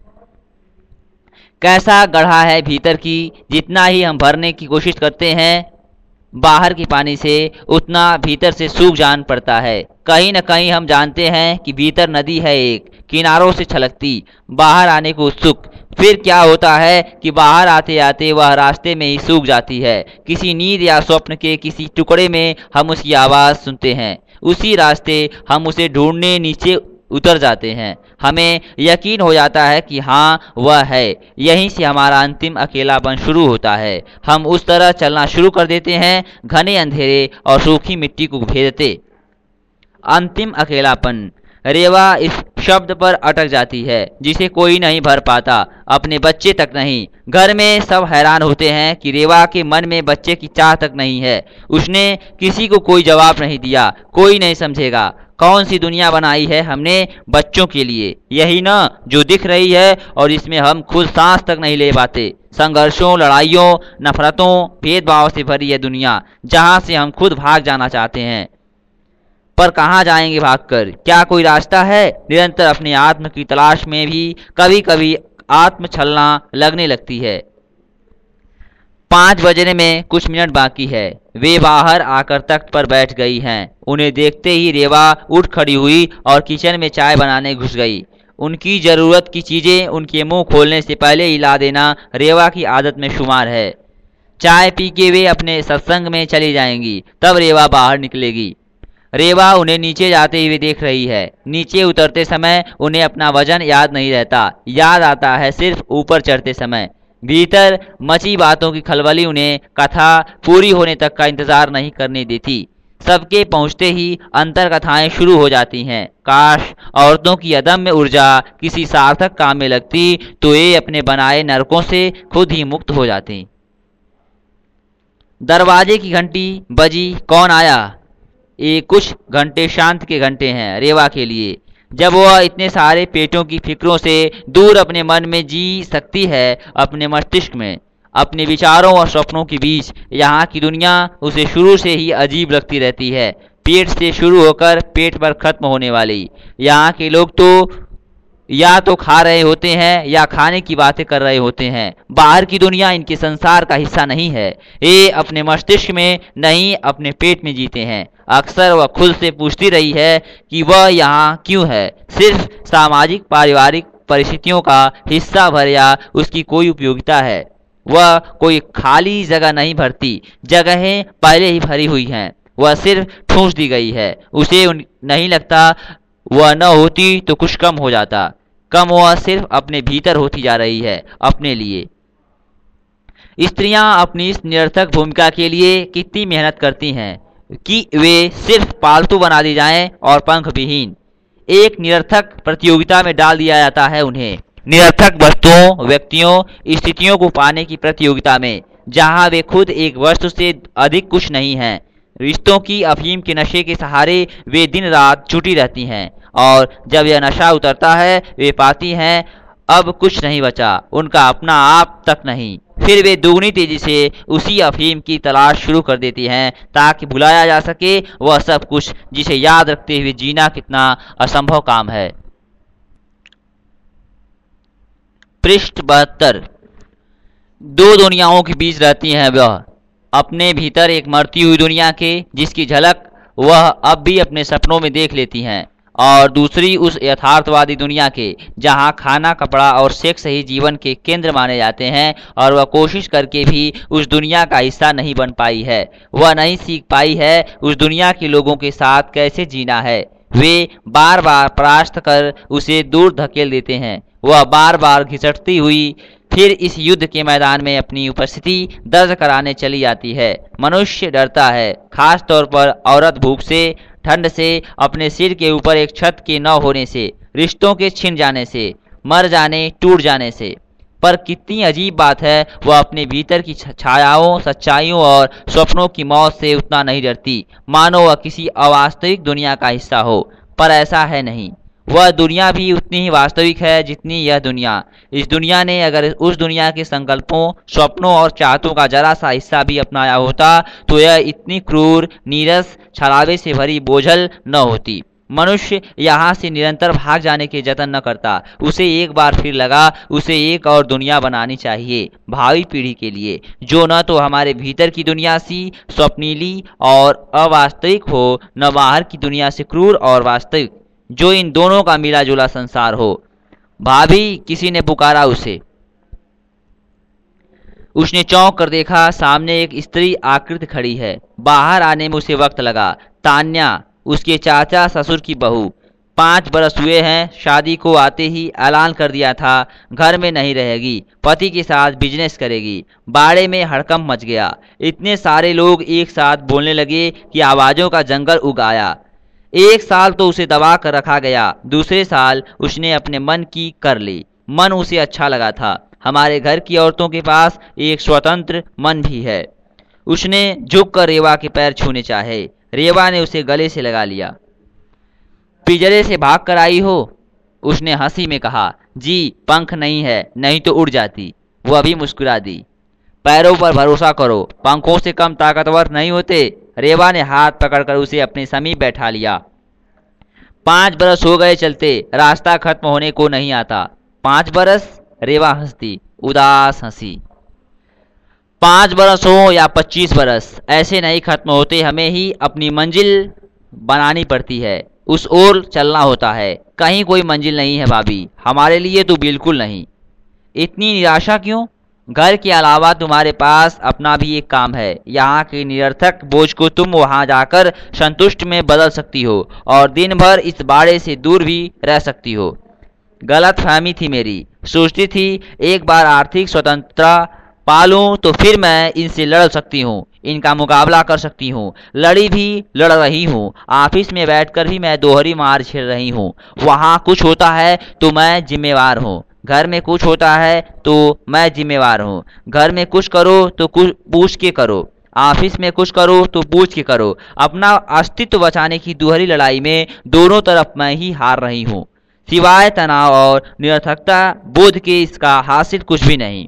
कैसा गढ़ा है भीतर की, जितना ही हम भरने की कोशिश करते हैं बाहर के पानी से, उतना भीतर से सूख जान पड़ता है। कहीं न कहीं हम जानते हैं कि भीतर नदी है एक, किनारों से छलकती, बाहर आने को उत्सुक। फिर क्या होता है कि बाहर आते आते वह रास्ते में ही सूख जाती है। किसी नींद या स्वप्न के किसी टुकड़े में हम उसकी आवाज़ सुनते हैं। उसी रास्ते हम उसे ढूंढने नीचे उतर जाते हैं। हमें यकीन हो जाता है कि हाँ वह है। यहीं से हमारा अंतिम अकेलापन शुरू होता है। हम उस तरह चलना शुरू कर देते हैं, घने अंधेरे और सूखी मिट्टी को घेरते। अंतिम अकेलापन। रेवा इस शब्द पर अटक जाती है जिसे कोई नहीं भर पाता, अपने बच्चे तक नहीं। घर में सब हैरान होते हैं कि रेवा के मन में बच्चे की चाह तक नहीं है। उसने किसी को कोई जवाब नहीं दिया। कोई नहीं समझेगा। कौन सी दुनिया बनाई है हमने बच्चों के लिए, यही ना जो दिख रही है और इसमें हम खुद सांस तक नहीं ले पाते। संघर्षों, लड़ाइयों, नफरतों, भेदभाव से भरी है दुनिया, जहाँ से हम खुद भाग जाना चाहते हैं। पर कहाँ जाएंगे भागकर? क्या कोई रास्ता है? निरंतर अपने आत्म की तलाश में भी कभी कभी आत्म छलना लगने लगती है। 5 बजने में कुछ मिनट बाकी है। वे बाहर आकर तख्त पर बैठ गई हैं। उन्हें देखते ही रेवा उठ खड़ी हुई और किचन में चाय बनाने घुस गई। उनकी ज़रूरत की चीज़ें उनके मुंह खोलने से पहले ही ला देना रेवा की आदत में शुमार है। चाय पी के वे अपने सत्संग में चली जाएंगी, तब रेवा बाहर निकलेगी। रेवा उन्हें नीचे जाते हुए देख रही है। नीचे उतरते समय उन्हें अपना वजन याद नहीं रहता, याद आता है सिर्फ ऊपर चढ़ते समय। भीतर मची बातों की खलबली उन्हें कथा पूरी होने तक का इंतजार नहीं करने देती। सबके पहुंचते ही अंतर कथाएं शुरू हो जाती हैं। काश औरतों की अदम्य ऊर्जा किसी सार्थक काम में लगती तो ये अपने बनाए नरकों से खुद ही मुक्त हो जाती। दरवाजे की घंटी बजी। कौन आया? ये कुछ घंटे शांत के घंटे हैं रेवा के लिए, जब वह इतने सारे पेटों की फिक्रों से दूर अपने मन में जी सकती है, अपने मस्तिष्क में, अपने विचारों और सपनों के बीच। यहाँ की दुनिया उसे शुरू से ही अजीब लगती रहती है, पेट से शुरू होकर पेट पर खत्म होने वाली। यहाँ के लोग तो या तो खा रहे होते हैं या खाने की बातें कर रहे होते हैं। बाहर की दुनिया इनके संसार का हिस्सा नहीं है। ये अपने मस्तिष्क में नहीं, अपने पेट में जीते हैं। अक्सर वह खुद से पूछती रही है कि वह यहाँ क्यों है, सिर्फ सामाजिक पारिवारिक परिस्थितियों का हिस्सा भर या उसकी कोई उपयोगिता है। वह कोई खाली जगह नहीं भरती, जगहें पहले ही भरी हुई हैं, वह सिर्फ ठूंस दी गई है। उसे नहीं लगता वह न होती तो कुछ कम हो जाता। कम वह सिर्फ अपने भीतर होती जा रही है, अपने लिए। स्त्रियां अपनी इस निरर्थक भूमिका के लिए कितनी मेहनत करती हैं कि वे सिर्फ पालतू बना दी जाएं और पंख विहीन। एक निरर्थक प्रतियोगिता में डाल दिया जाता है उन्हें, निरर्थक वस्तुओं, व्यक्तियों, स्थितियों को पाने की प्रतियोगिता में, जहां वे खुद एक वस्तु से अधिक कुछ नहीं हैं। रिश्तों की अफीम के नशे के सहारे वे दिन रात जुटी रहती हैं, और जब यह नशा उतरता है वे पाती हैं अब कुछ नहीं बचा, उनका अपना आप तक नहीं। फिर वे दुगनी तेजी से उसी अफीम की तलाश शुरू कर देती हैं ताकि भुलाया जा सके वह सब कुछ जिसे याद रखते हुए जीना कितना असंभव काम है। पृष्ठ 72। 2 दुनियाओं के बीच रहती हैं वह, अपने भीतर एक मरती हुई दुनिया के जिसकी झलक वह अब भी अपने सपनों में देख लेती हैं, और दूसरी उस यथार्थवादी दुनिया के जहां खाना, कपड़ा और सेक्स ही जीवन के केंद्र माने जाते हैं, और वह कोशिश करके भी उस दुनिया का हिस्सा नहीं बन पाई है। वह नहीं सीख पाई है उस दुनिया के लोगों के साथ कैसे जीना है। वे बार बार परास्त कर उसे दूर धकेल देते हैं। वह बार बार घिसटती हुई फिर इस युद्ध के मैदान में अपनी उपस्थिति दर्ज कराने चली जाती है। मनुष्य डरता है, खास तौर पर औरत भूख से, ठंड से, अपने सिर के ऊपर एक छत के न होने से, रिश्तों के छिन जाने से, मर जाने, टूट जाने से। पर कितनी अजीब बात है, वह अपने भीतर की छायाओं, सच्चाइयों और स्वप्नों की मौत से उतना नहीं डरती मानो वह किसी अवास्तविक दुनिया का हिस्सा हो। पर ऐसा है नहीं। वह दुनिया भी उतनी ही वास्तविक है जितनी यह दुनिया। इस दुनिया ने अगर उस दुनिया के संकल्पों, स्वप्नों और चाहतों का जरा सा हिस्सा भी अपनाया होता तो यह इतनी क्रूर, नीरस, छलावे से भरी बोझल न होती। मनुष्य यहाँ से निरंतर भाग जाने के जतन न करता। उसे एक बार फिर लगा उसे एक और दुनिया बनानी चाहिए भावी पीढ़ी के लिए, जो न तो हमारे भीतर की दुनिया सी स्वप्नीली और अवास्तविक हो, न बाहर की दुनिया से क्रूर और वास्तविक, जो इन दोनों का मिला जुला संसार हो। भाभी, किसी ने पुकारा उसे। उसने चौंक कर देखा, सामने एक स्त्री आकृति खड़ी है। बाहर आने में उसे वक्त लगा। तान्या, उसके चाचा ससुर की बहू। 5 बरस हुए हैं, शादी को आते ही ऐलान कर दिया था घर में नहीं रहेगी, पति के साथ बिजनेस करेगी। बाड़े में हड़कंप मच गया। इतने सारे लोग एक साथ बोलने लगे कि आवाज़ों का जंगल उग आया। 1 साल तो उसे दबा कर रखा गया। दूसरे साल उसने अपने मन की कर ली। मन उसे अच्छा लगा था। हमारे घर की औरतों के पास एक स्वतंत्र मन भी है। उसने झुक कर रेवा के पैर छूने चाहे। रेवा ने उसे गले से लगा लिया। पिंजरे से भाग कर आई हो? उसने हंसी में कहा। जी, पंख नहीं है, नहीं तो उड़ जाती। वह भी मुस्कुरा दी। पैरों पर भरोसा करो, पंखों से कम ताकतवर नहीं होते। रेवा ने हाथ पकड़कर उसे अपने समीप बैठा लिया। 5 बरस हो गए चलते, रास्ता खत्म होने को नहीं आता। 5 बरस? रेवा हंसती, उदास हंसी। 5 बरस हो या 25 बरस, ऐसे नहीं खत्म होते। हमें ही अपनी मंजिल बनानी पड़ती है, उस ओर चलना होता है। कहीं कोई मंजिल नहीं है भाभी, हमारे लिए तो बिल्कुल नहीं। इतनी निराशा क्यों? घर के अलावा तुम्हारे पास अपना भी एक काम है। यहाँ के निरर्थक बोझ को तुम वहाँ जाकर संतुष्ट में बदल सकती हो और दिन भर इस बाड़े से दूर भी रह सकती हो। गलत फहमी थी मेरी। सोचती थी एक बार आर्थिक स्वतंत्रता पा लूं तो फिर मैं इनसे लड़ सकती हूँ, इनका मुकाबला कर सकती हूँ। लड़ी भी, लड़ रही हूँ। ऑफिस में बैठकर भी मैं दोहरी मार झेल रही हूँ। वहाँ कुछ होता है तो मैं जिम्मेवार हूँ, घर में कुछ होता है तो मैं जिम्मेवार हूँ। घर में कुछ करो तो कुछ पूछ के करो, ऑफिस में कुछ करो तो पूछ के करो। अपना अस्तित्व बचाने की दोहरी लड़ाई में दोनों तरफ मैं ही हार रही हूँ। सिवाय तनाव और निरर्थकता बोध के इसका हासिल कुछ भी नहीं।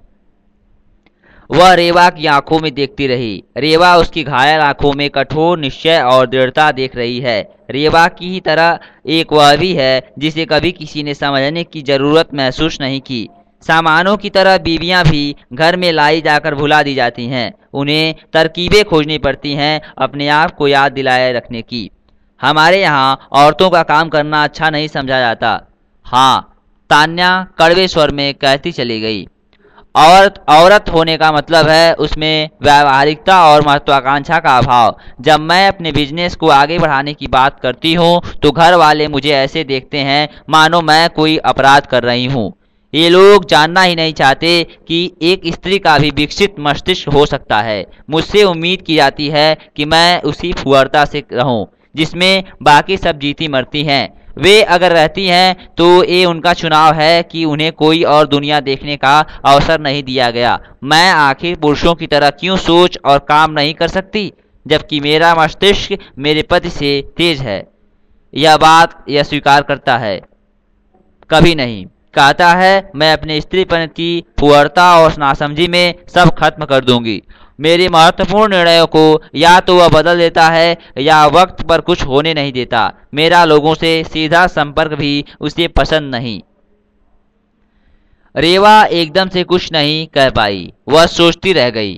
वह रेवा की आंखों में देखती रही। रेवा उसकी घायल आंखों में कठोर निश्चय और दृढ़ता देख रही है। रेवा की ही तरह एक वह भी है जिसे कभी किसी ने समझने की जरूरत महसूस नहीं की। सामानों की तरह बीवियां भी घर में लाई जाकर भुला दी जाती हैं। उन्हें तरकीबें खोजनी पड़ती हैं अपने आप को याद दिलाए रखने की। हमारे यहाँ औरतों का काम करना अच्छा नहीं समझा जाता। हाँ, तान्या कड़वे स्वर में कहती चली गई। औरत होने का मतलब है उसमें व्यावहारिकता और महत्वाकांक्षा का अभाव। जब मैं अपने बिजनेस को आगे बढ़ाने की बात करती हूँ तो घर वाले मुझे ऐसे देखते हैं मानो मैं कोई अपराध कर रही हूँ। ये लोग जानना ही नहीं चाहते कि एक स्त्री का भी विकसित मस्तिष्क हो सकता है। मुझसे उम्मीद की जाती है कि मैं उसी फुहरता से रहूं जिसमें बाकी सब जीती मरती हैं। वे अगर रहती हैं तो ये उनका चुनाव है कि उन्हें कोई और दुनिया देखने का अवसर नहीं दिया गया। मैं आखिर पुरुषों की तरह क्यों सोच और काम नहीं कर सकती, जबकि मेरा मस्तिष्क मेरे पति से तेज है। यह बात यह स्वीकार करता है? कभी नहीं। कहता है मैं अपने स्त्रीपन की फुहरता और नासमझी में सब खत्म कर दूंगी। मेरे महत्वपूर्ण निर्णयों को या तो वह बदल देता है या वक्त पर कुछ होने नहीं देता। मेरा लोगों से सीधा संपर्क भी उसे पसंद नहीं। रेवा एकदम से कुछ नहीं कह पाई। वह सोचती रह गई।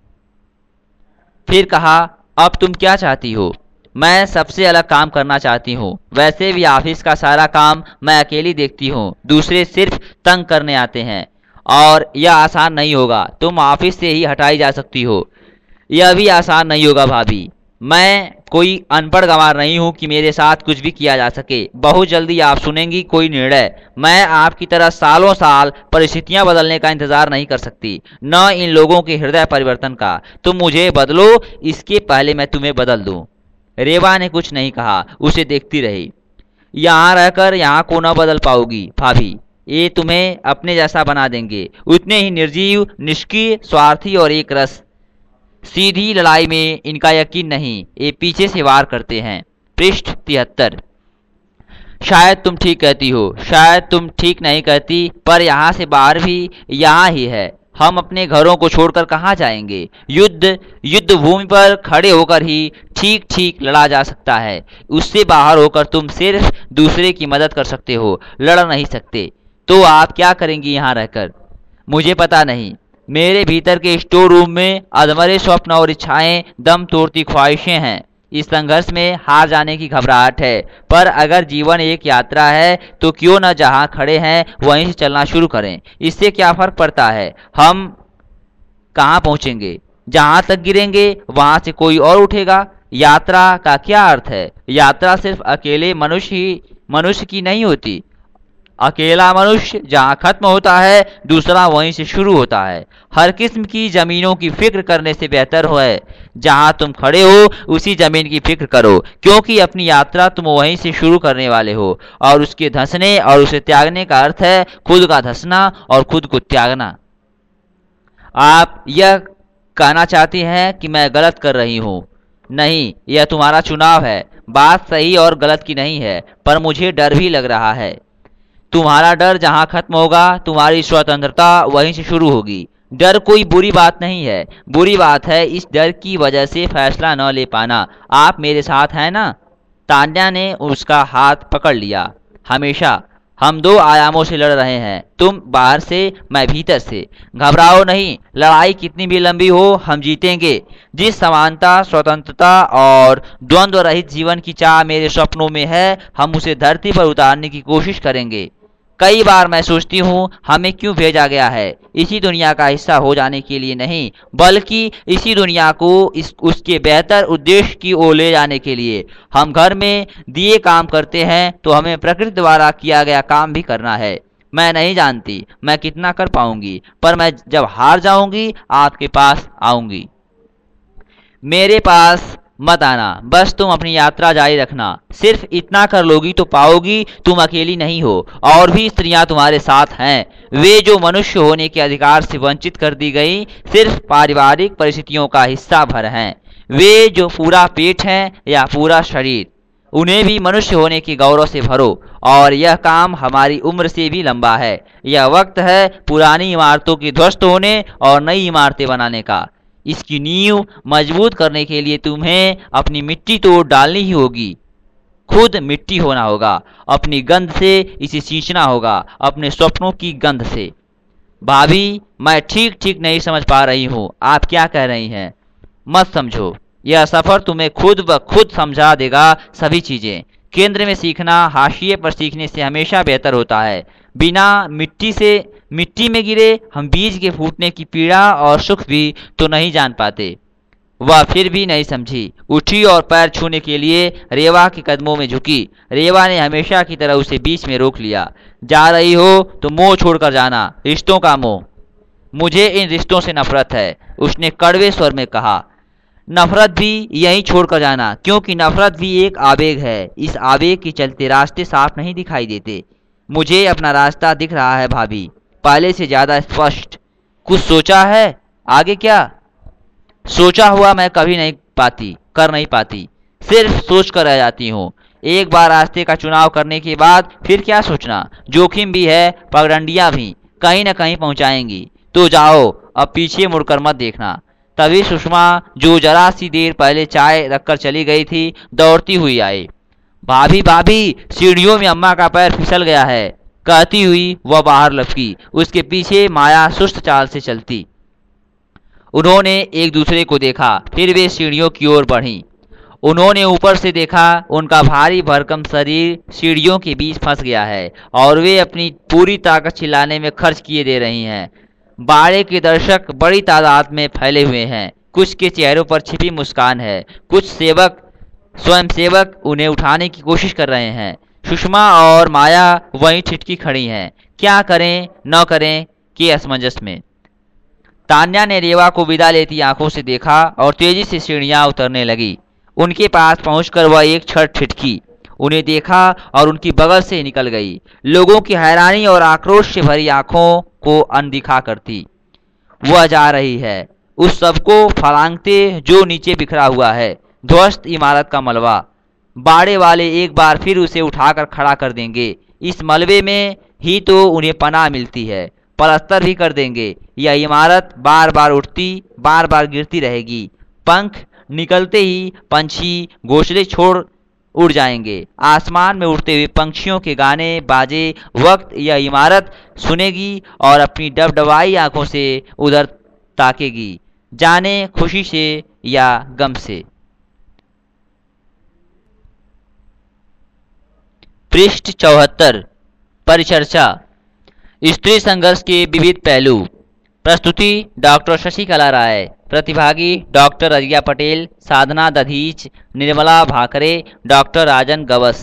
फिर कहा, अब तुम क्या चाहती हो? मैं सबसे अलग काम करना चाहती हूँ। वैसे भी ऑफिस का सारा काम मैं अकेली देखती हूँ, दूसरे सिर्फ तंग करने आते हैं और यह आसान नहीं होगा। तुम ऑफिस से ही हटाई जा सकती हो। यह भी आसान नहीं होगा भाभी। मैं कोई अनपढ़ गंवार नहीं हूँ कि मेरे साथ कुछ भी किया जा सके। बहुत जल्दी आप सुनेंगी कोई निर्णय। मैं आपकी तरह सालों साल परिस्थितियां बदलने का इंतजार नहीं कर सकती, न इन लोगों के हृदय परिवर्तन का। तुम मुझे बदलो, इसके पहले मैं तुम्हें बदल दूं। रेवा ने कुछ नहीं कहा, उसे देखती रही। यहाँ रहकर यहाँ को न बदल पाओगी भाभी। ये तुम्हें अपने जैसा बना देंगे, उतने ही निर्जीव, निष्क्रिय, स्वार्थी और एक रस। सीधी लड़ाई में इनका यकीन नहीं, ये पीछे से वार करते हैं। पृष्ठ 73। शायद तुम ठीक कहती हो, शायद तुम ठीक नहीं कहती, पर यहाँ से बाहर भी यहाँ ही है। हम अपने घरों को छोड़कर कहाँ जाएंगे? युद्ध भूमि पर खड़े होकर ही ठीक ठीक लड़ा जा सकता है। उससे बाहर होकर तुम सिर्फ दूसरे की मदद कर सकते हो, लड़ नहीं सकते। तो आप क्या करेंगी यहाँ रहकर? मुझे पता नहीं। मेरे भीतर के स्टोर रूम में अधमरे स्वप्न और इच्छाएं, दम तोड़ती ख्वाहिशें हैं। इस संघर्ष में हार जाने की घबराहट है, पर अगर जीवन एक यात्रा है तो क्यों न जहां खड़े हैं वहीं से चलना शुरू करें। इससे क्या फर्क पड़ता है हम कहाँ पहुंचेंगे? जहां तक गिरेंगे वहां से कोई और उठेगा। यात्रा का क्या अर्थ है? यात्रा सिर्फ अकेले मनुष्य की नहीं होती। अकेला मनुष्य जहाँ खत्म होता है, दूसरा वहीं से शुरू होता है। हर किस्म की जमीनों की फिक्र करने से बेहतर है जहाँ तुम खड़े हो उसी जमीन की फिक्र करो, क्योंकि अपनी यात्रा तुम वहीं से शुरू करने वाले हो। और उसके धंसने और उसे त्यागने का अर्थ है खुद का धंसना और खुद को त्यागना। आप यह कहना चाहती हैं कि मैं गलत कर रही हूँ? नहीं, यह तुम्हारा चुनाव है। बात सही और गलत की नहीं है, पर मुझे डर भी लग रहा है। तुम्हारा डर जहां खत्म होगा, तुम्हारी स्वतंत्रता वहीं से शुरू होगी। डर कोई बुरी बात नहीं है। बुरी बात है इस डर की वजह से फैसला न ले पाना। आप मेरे साथ हैं ना? तान्या ने उसका हाथ पकड़ लिया। हमेशा। हम दो आयामों से लड़ रहे हैं, तुम बाहर से, मैं भीतर से। घबराओ नहीं, लड़ाई कितनी भी लंबी हो हम जीतेंगे। जिस समानता, स्वतंत्रता और द्वंद्व रहित जीवन की चाह मेरे सपनों में है, हम उसे धरती पर उतारने की कोशिश करेंगे। कई बार मैं सोचती हूँ हमें क्यों भेजा गया है। इसी दुनिया का हिस्सा हो जाने के लिए नहीं, बल्कि इसी दुनिया को उसके बेहतर उद्देश्य की ओर ले जाने के लिए। हम घर में दिए काम करते हैं तो हमें प्रकृति द्वारा किया गया काम भी करना है। मैं नहीं जानती मैं कितना कर पाऊंगी, पर मैं जब हार जाऊंगी आपके पास आऊंगी। मेरे पास मत आना, बस तुम अपनी यात्रा जारी रखना। सिर्फ इतना कर लोगी तो पाओगी तुम अकेली नहीं हो, और भी स्त्रियां तुम्हारे साथ हैं। वे जो मनुष्य होने के अधिकार से वंचित कर दी गई, सिर्फ पारिवारिक परिस्थितियों का हिस्सा भर हैं। वे जो पूरा पेट हैं या पूरा शरीर, उन्हें भी मनुष्य होने के गौरव से भरो। और यह काम हमारी उम्र से भी लंबा है। यह वक्त है पुरानी इमारतों के ध्वस्त होने और नई इमारतें बनाने का। इसकी नींव मजबूत करने के लिए तुम्हें अपनी मिट्टी तोड़ डालनी ही होगी। खुद मिट्टी होना होगा, अपनी गंध से इसे सींचना होगा, अपने स्वप्नों की गंध से। भाभी, मैं ठीक ठीक नहीं समझ पा रही हूँ आप क्या कह रही हैं। मत समझो, यह सफर तुम्हें खुद ब खुद समझा देगा सभी चीजें। केंद्र में सीखना हाशिए पर सीखने से हमेशा बेहतर होता है। बिना मिट्टी में गिरे हम बीज के फूटने की पीड़ा और सुख भी तो नहीं जान पाते। वह फिर भी नहीं समझी। उठी और पैर छूने के लिए रेवा के कदमों में झुकी। रेवा ने हमेशा की तरह उसे बीच में रोक लिया। जा रही हो तो मोह छोड़कर जाना, रिश्तों का मोह। मुझे इन रिश्तों से नफरत है, उसने कड़वे स्वर में कहा। नफरत भी यहीं छोड़कर जाना, क्योंकि नफरत भी एक आवेग है। इस आवेग के चलते रास्ते साफ नहीं दिखाई देते। मुझे अपना रास्ता दिख रहा है भाभी, पहले से ज्यादा स्पष्ट। कुछ सोचा है? आगे क्या? सोचा हुआ मैं कभी नहीं कर नहीं पाती, सिर्फ सोच कर रह जाती हूँ। एक बार रास्ते का चुनाव करने के बाद फिर क्या सोचना। जोखिम भी है, पगडंडियां भी कहीं न कहीं पहुंचाएंगी। तो जाओ, अब पीछे मुड़कर मत देखना। तभी सुषमा, जो जरा सी देर पहले चाय रखकर चली गई थी, दौड़ती हुई आई। भाभी भाभी, सीढ़ियों में अम्मा का पैर फिसल गया है, कहती हुई वह बाहर लपकी। उसके पीछे माया सुस्त चाल से चलती। उन्होंने एक दूसरे को देखा, फिर वे सीढ़ियों की ओर बढ़ीं। उन्होंने ऊपर से देखा, उनका भारी भरकम शरीर सीढ़ियों के बीच फंस गया है और वे अपनी पूरी ताकत चिल्लाने में खर्च किए दे रही हैं। बाड़े के दर्शक बड़ी तादाद में फैले हुए हैं। कुछ के चेहरों पर छिपी मुस्कान है। कुछ स्वयंसेवक उन्हें उठाने की कोशिश कर रहे हैं। सुषमा और माया वहीं ठिठकी खड़ी हैं, क्या करें न करें के असमंजस में। तान्या ने रेवा को विदा लेती आंखों से देखा और तेजी से सीढ़ियां उतरने लगी। उनके पास पहुंचकर वह एक क्षण ठिठकी, उन्हें देखा और उनकी बगल से निकल गई। लोगों की हैरानी और आक्रोश से भरी आंखों को अनदिखा करती वह जा रही है, उस सबको फलांगते जो नीचे बिखरा हुआ है, ध्वस्त इमारत का मलबा। बाड़े वाले एक बार फिर उसे उठाकर खड़ा कर देंगे। इस मलबे में ही तो उन्हें पनाह मिलती है। पलस्तर भी कर देंगे। यह इमारत बार बार उठती, बार बार गिरती रहेगी। पंख निकलते ही पंछी घोंसले छोड़ उड़ जाएंगे। आसमान में उड़ते हुए पंछियों के गाने बाजे वक्त यह इमारत सुनेगी और अपनी डबडबाई आंखों से उधर ताकेगी, जाने खुशी से या गम से। पृष्ठ 74। परिचर्चा। स्त्री संघर्ष के विविध पहलू। प्रस्तुति डॉक्टर शशिकला राय। प्रतिभागी डॉक्टर रजिया पटेल, साधना दधीच, निर्मला भाकरे, डॉक्टर राजन गवस।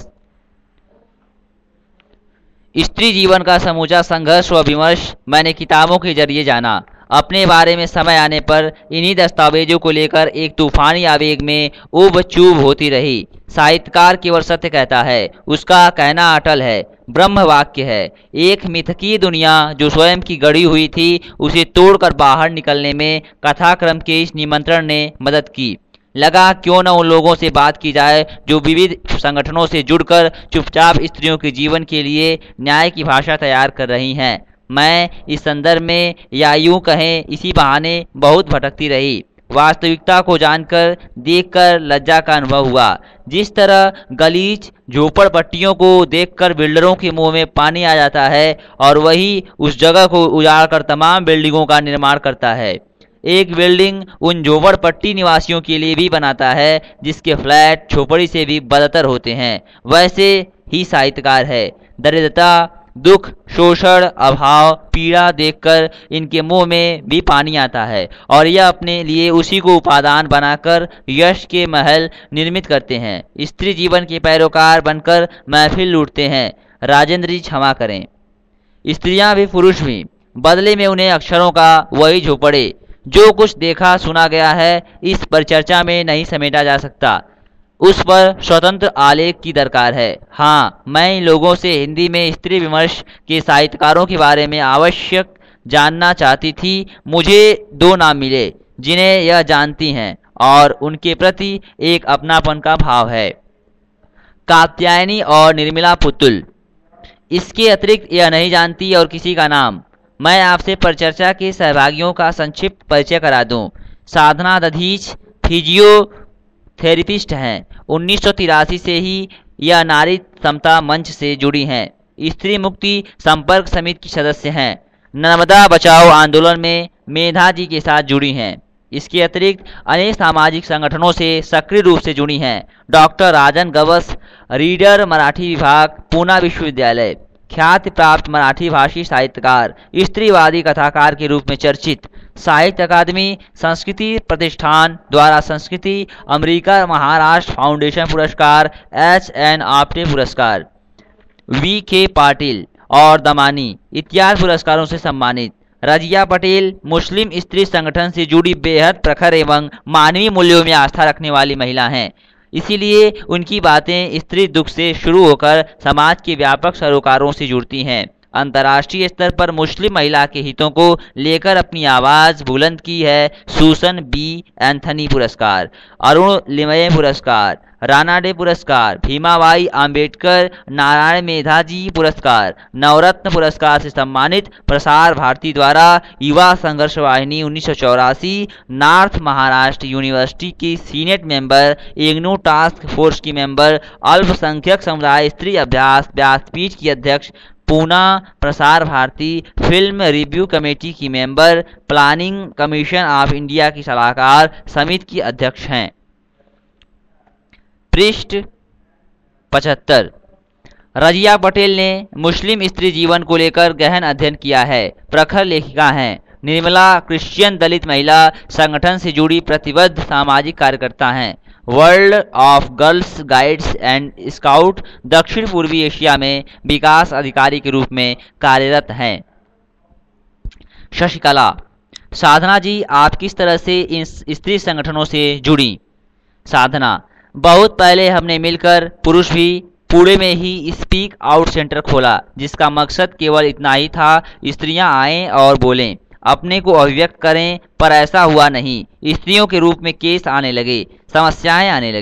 स्त्री जीवन का समूचा संघर्ष व विमर्श मैंने किताबों के जरिए जाना। अपने बारे में समय आने पर इन्हीं दस्तावेजों को लेकर एक तूफानी आवेग में उब चूब होती रही। साहित्यकार केवल सत्य कहता है, उसका कहना अटल है, ब्रह्म वाक्य है। एक मिथकीय दुनिया जो स्वयं की गढ़ी हुई थी, उसे तोड़कर बाहर निकलने में कथाक्रम के इस निमंत्रण ने मदद की। लगा क्यों न उन लोगों से बात की जाए जो विविध संगठनों से जुड़कर चुपचाप स्त्रियों के जीवन के लिए न्याय की भाषा तैयार कर रही हैं। मैं इस संदर्भ में, या यूं कहें इसी बहाने, बहुत भटकती रही। वास्तविकता को जानकर देखकर लज्जा का अनुभव हुआ। जिस तरह गलीच झोपड़पट्टियों को देखकर बिल्डरों के मुंह में पानी आ जाता है और वही उस जगह को उजाड़कर तमाम बिल्डिंगों का निर्माण करता है। एक बिल्डिंग उन झोपड़पट्टी निवासियों के लिए भी बनाता है जिसके फ्लैट झोपड़ी से भी बदतर होते हैं। वैसे ही साहित्यकार है। दरिद्रता, दुख, शोषण, अभाव, पीड़ा देखकर इनके मुंह में भी पानी आता है और यह अपने लिए उसी को उपादान बनाकर यश के महल निर्मित करते हैं। स्त्री जीवन के पैरोकार बनकर महफिल लूटते हैं। राजेंद्र जी क्षमा करें। स्त्रियां भी पुरुष भी, बदले में उन्हें अक्षरों का वही झोपड़े। जो कुछ देखा सुना गया है इस परिचर्चा में नहीं समेटा जा सकता। उस पर स्वतंत्र आलेख की दरकार है। हाँ, मैं इन लोगों से हिंदी में स्त्री विमर्श के साहित्यकारों के बारे में आवश्यक जानना चाहती थी। मुझे 2 नाम मिले जिन्हें यह जानती हैं और उनके प्रति एक अपनापन का भाव है, कात्यायनी और निर्मला पुतुल। इसके अतिरिक्त यह नहीं जानती और किसी का नाम। मैं आपसे परिचर्चा के सहभागियों का संक्षिप्त परिचय करा दूं। साधना दधीच फिजियोथेरेपिस्ट हैं। 1983 से ही यह नारी समता मंच से जुड़ी हैं। स्त्री मुक्ति संपर्क समिति की सदस्य हैं। नर्मदा बचाओ आंदोलन में मेधा जी के साथ जुड़ी हैं। इसके अतिरिक्त अनेक सामाजिक संगठनों से सक्रिय रूप से जुड़ी हैं। डॉक्टर राजन गवस, रीडर मराठी विभाग, पूना विश्वविद्यालय। ख्याति प्राप्त मराठी भाषी साहित्यकार, स्त्रीवादी कथाकार के रूप में चर्चित। साहित्य अकादमी संस्कृति प्रतिष्ठान द्वारा संस्कृति, अमेरिका महाराष्ट्र फाउंडेशन पुरस्कार, HN आपटे पुरस्कार, VK पाटिल और दमानी इत्यादि पुरस्कारों से सम्मानित। रजिया पटेल मुस्लिम स्त्री संगठन से जुड़ी बेहद प्रखर एवं मानवीय मूल्यों में आस्था रखने वाली महिला हैं। इसीलिए उनकी बातें स्त्री दुख से शुरू होकर समाज के व्यापक सरोकारों से जुड़ती हैं। अंतर्राष्ट्रीय स्तर पर मुस्लिम महिला के हितों को लेकर अपनी आवाज़ बुलंद की है सूसन B एंथनी पुरस्कार, अरुण लिमये पुरस्कार, राणा डे पुरस्कार, भीमाबाई आम्बेडकर नारायण मेधाजी पुरस्कार, नवरत्न पुरस्कार से सम्मानित। प्रसार भारती द्वारा युवा संघर्ष वाहिनी 1984, नॉर्थ महाराष्ट्र यूनिवर्सिटी की senate member, IGNOU task force की मेंबर, अल्पसंख्यक समुदाय स्त्री अभ्यास व्यासपीठ की अध्यक्ष, Poona Prasar Bharati film review committee की member, planning commission of India की सलाहकार समिति की अध्यक्ष हैं। पृष्ठ 75। रजिया पटेल ने मुस्लिम स्त्री जीवन को लेकर गहन अध्ययन किया है। प्रखर लेखिका हैं। निर्मला क्रिश्चियन दलित महिला संगठन से जुड़ी प्रतिबद्ध सामाजिक कार्यकर्ता हैं। World of girls guides and scout दक्षिण पूर्वी एशिया में विकास अधिकारी के रूप में कार्यरत हैं। शशिकला। साधना जी, आप किस तरह से इन स्त्री संगठनों से जुड़ी? साधना। बहुत पहले हमने मिलकर पुरुष भी पुणे में ही स्पीक आउट सेंटर खोला, जिसका मकसद केवल इतना ही था, स्त्रियां आएं और बोलें, अपने को अभिव्यक्त करें। पर ऐसा हुआ नहीं। स्त्रियों के रूप में केस आने लगे, समस्याएं आने लगीं।